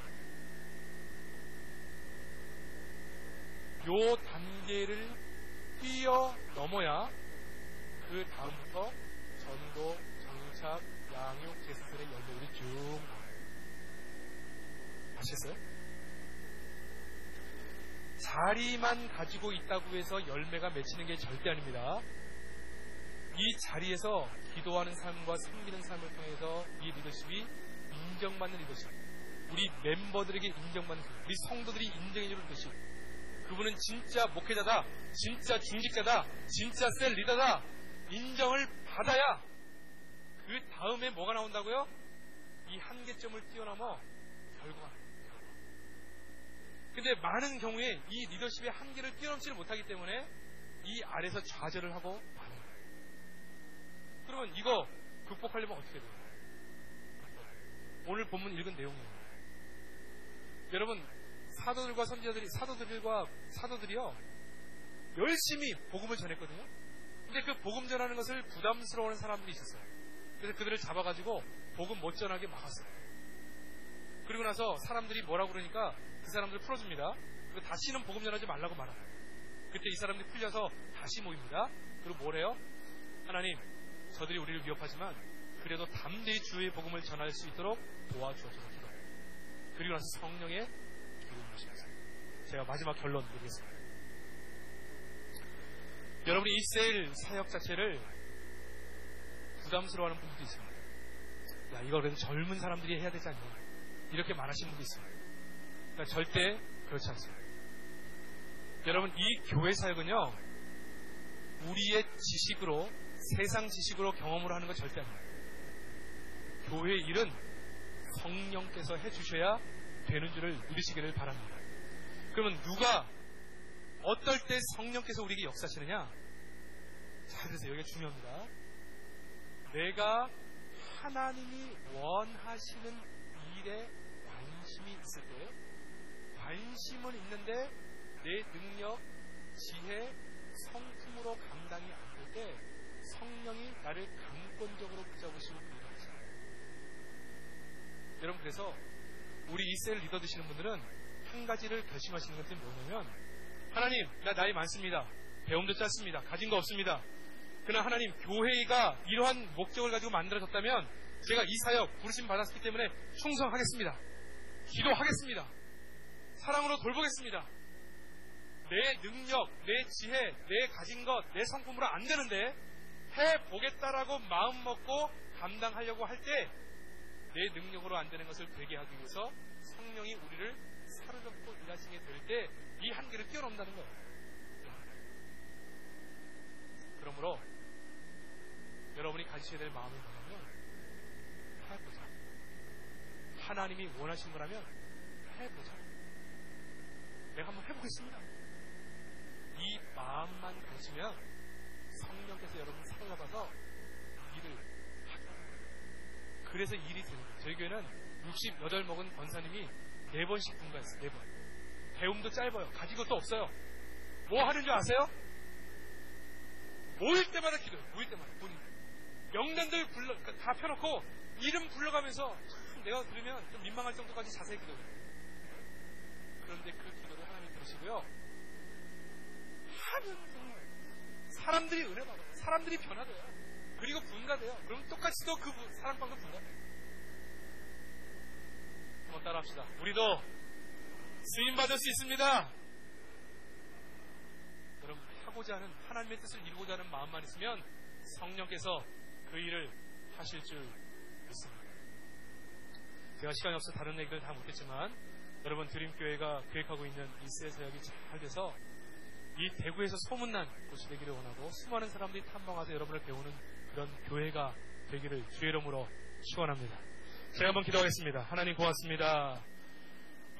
요 단계를 뛰어넘어야 그 다음부터 전도, 차곡차곡 양육 제사들의 열매들이 쭉 나와요. 아시겠어요? 자리만 가지고 있다고 해서 열매가 맺히는 게 절대 아닙니다. 이 자리에서 기도하는 삶과 섬기는 삶을 통해서 이 리더십이 인정받는 리더십, 우리 멤버들에게 인정받는 리더십, 우리 성도들이 인정해주는 리더십, 그분은 진짜 목회자다, 진짜 중직자다, 진짜 셀 리더다 인정을 받아야 그 다음에 뭐가 나온다고요? 이 한계점을 뛰어넘어 결과가 나옵니다. 근데 많은 경우에 이 리더십의 한계를 뛰어넘지를 못하기 때문에 이 아래서 좌절을 하고 마는 거예요. 그러면 이거 극복하려면 어떻게 돼요? 오늘 본문 읽은 내용이에요. 여러분, 사도들과 선지자들이, 사도들이요 열심히 복음을 전했거든요. 근데 그 복음 전하는 것을 부담스러워하는 사람들이 있었어요. 그래서 그들을 잡아가지고 복음 못 전하게 막았어요. 그리고 나서 사람들이 뭐라고 그러니까 그 사람들 풀어줍니다. 그리고 다시는 복음 전하지 말라고 말아요. 그때 이 사람들이 풀려서 다시 모입니다. 그리고 뭐래요? 하나님, 저들이 우리를 위협하지만 그래도 담대히 주의 복음을 전할 수 있도록 도와주어서 기도해요. 그리고 나서 성령의 기름을 주셨어요. 제가 마지막 결론 드리겠습니다. 여러분이 이 세일 사역 자체를 부담스러워하는 분들도 있습니다. 야, 이거 그래도 젊은 사람들이 해야 되지 않냐, 이렇게 말하시는 분도 있습니다. 그러니까 절대 그렇지 않습니다. 여러분, 이 교회 사역은요 우리의 지식으로, 세상 지식으로 경험으로 하는 건 절대 아닙니다. 교회의 일은 성령께서 해주셔야 되는 줄을 믿으시기를 바랍니다. 그러면 누가 어떨 때 성령께서 우리에게 역사하시느냐? 잘 들으세요. 이게 중요합니다. 내가 하나님이 원하시는 일에 관심이 있을 때, 관심은 있는데 내 능력, 지혜, 성품으로 감당이 안 될 때 성령이 나를 강권적으로 붙잡으시는 분이 있어요. 여러분, 그래서 우리 이셀 리더 되시는 분들은 한 가지를 결심하시는 것은 뭐냐면, 하나님, 나 나이 많습니다. 배움도 짧습니다. 가진 거 없습니다. 그러나 하나님, 교회가 이러한 목적을 가지고 만들어졌다면 제가 이 사역 부르심 받았기 때문에 충성하겠습니다. 기도하겠습니다. 사랑으로 돌보겠습니다. 내 능력, 내 지혜, 내 가진 것, 내 성품으로 안 되는데 해보겠다라고 마음 먹고 감당하려고 할 때 내 능력으로 안 되는 것을 되게 하기 위해서 성령이 우리를 사로잡고 일하시게 될 때 이 한계를 뛰어넘는다는 거예요. 그러므로 여러분이 가지셔야 될 마음이 뭐냐면, 해보자. 하나님이 원하신 거라면 해보자. 내가 한번 해보겠습니다. 이 마음만 가지면 성령께서 여러분 사로잡아서 일을 하게 합니다. 그래서 일이 되는 거예요. 저희 교회는 68 먹은 권사님이 4번씩 분가했어요. 4번. 배움도 짧아요. 가진 것도 없어요. 뭐 하는 줄 아세요? 모일 때마다 기도해요. 모일 때마다. 본인. 명단들 다 펴놓고 이름 불러가면서 참 내가 들으면 좀 민망할 정도까지 자세히 기도해요. 그런데 그 기도를 하나님이 들으시고요, 하면 사람들이 은혜 받아요. 사람들이 변화돼요. 그리고 분가돼요. 그럼 똑같이 또 그 사랑방도 분가돼요. 한번 따라합시다. 우리도 쓰임받을 수 있습니다. 여러분, 하고자 하는, 하나님의 뜻을 이루고자 하는 마음만 있으면 성령께서 그 일을 하실 줄 믿습니다. 제가 시간이 없어 다른 얘기를 다 못했지만, 여러분, 드림교회가 계획하고 있는 이스라엘 사역이 잘 돼서 이 대구에서 소문난 곳이 되기를 원하고, 수많은 사람들이 탐방와서 여러분을 배우는 그런 교회가 되기를 주의 이름으로 축원합니다. 제가 한번 기도하겠습니다. 하나님 고맙습니다.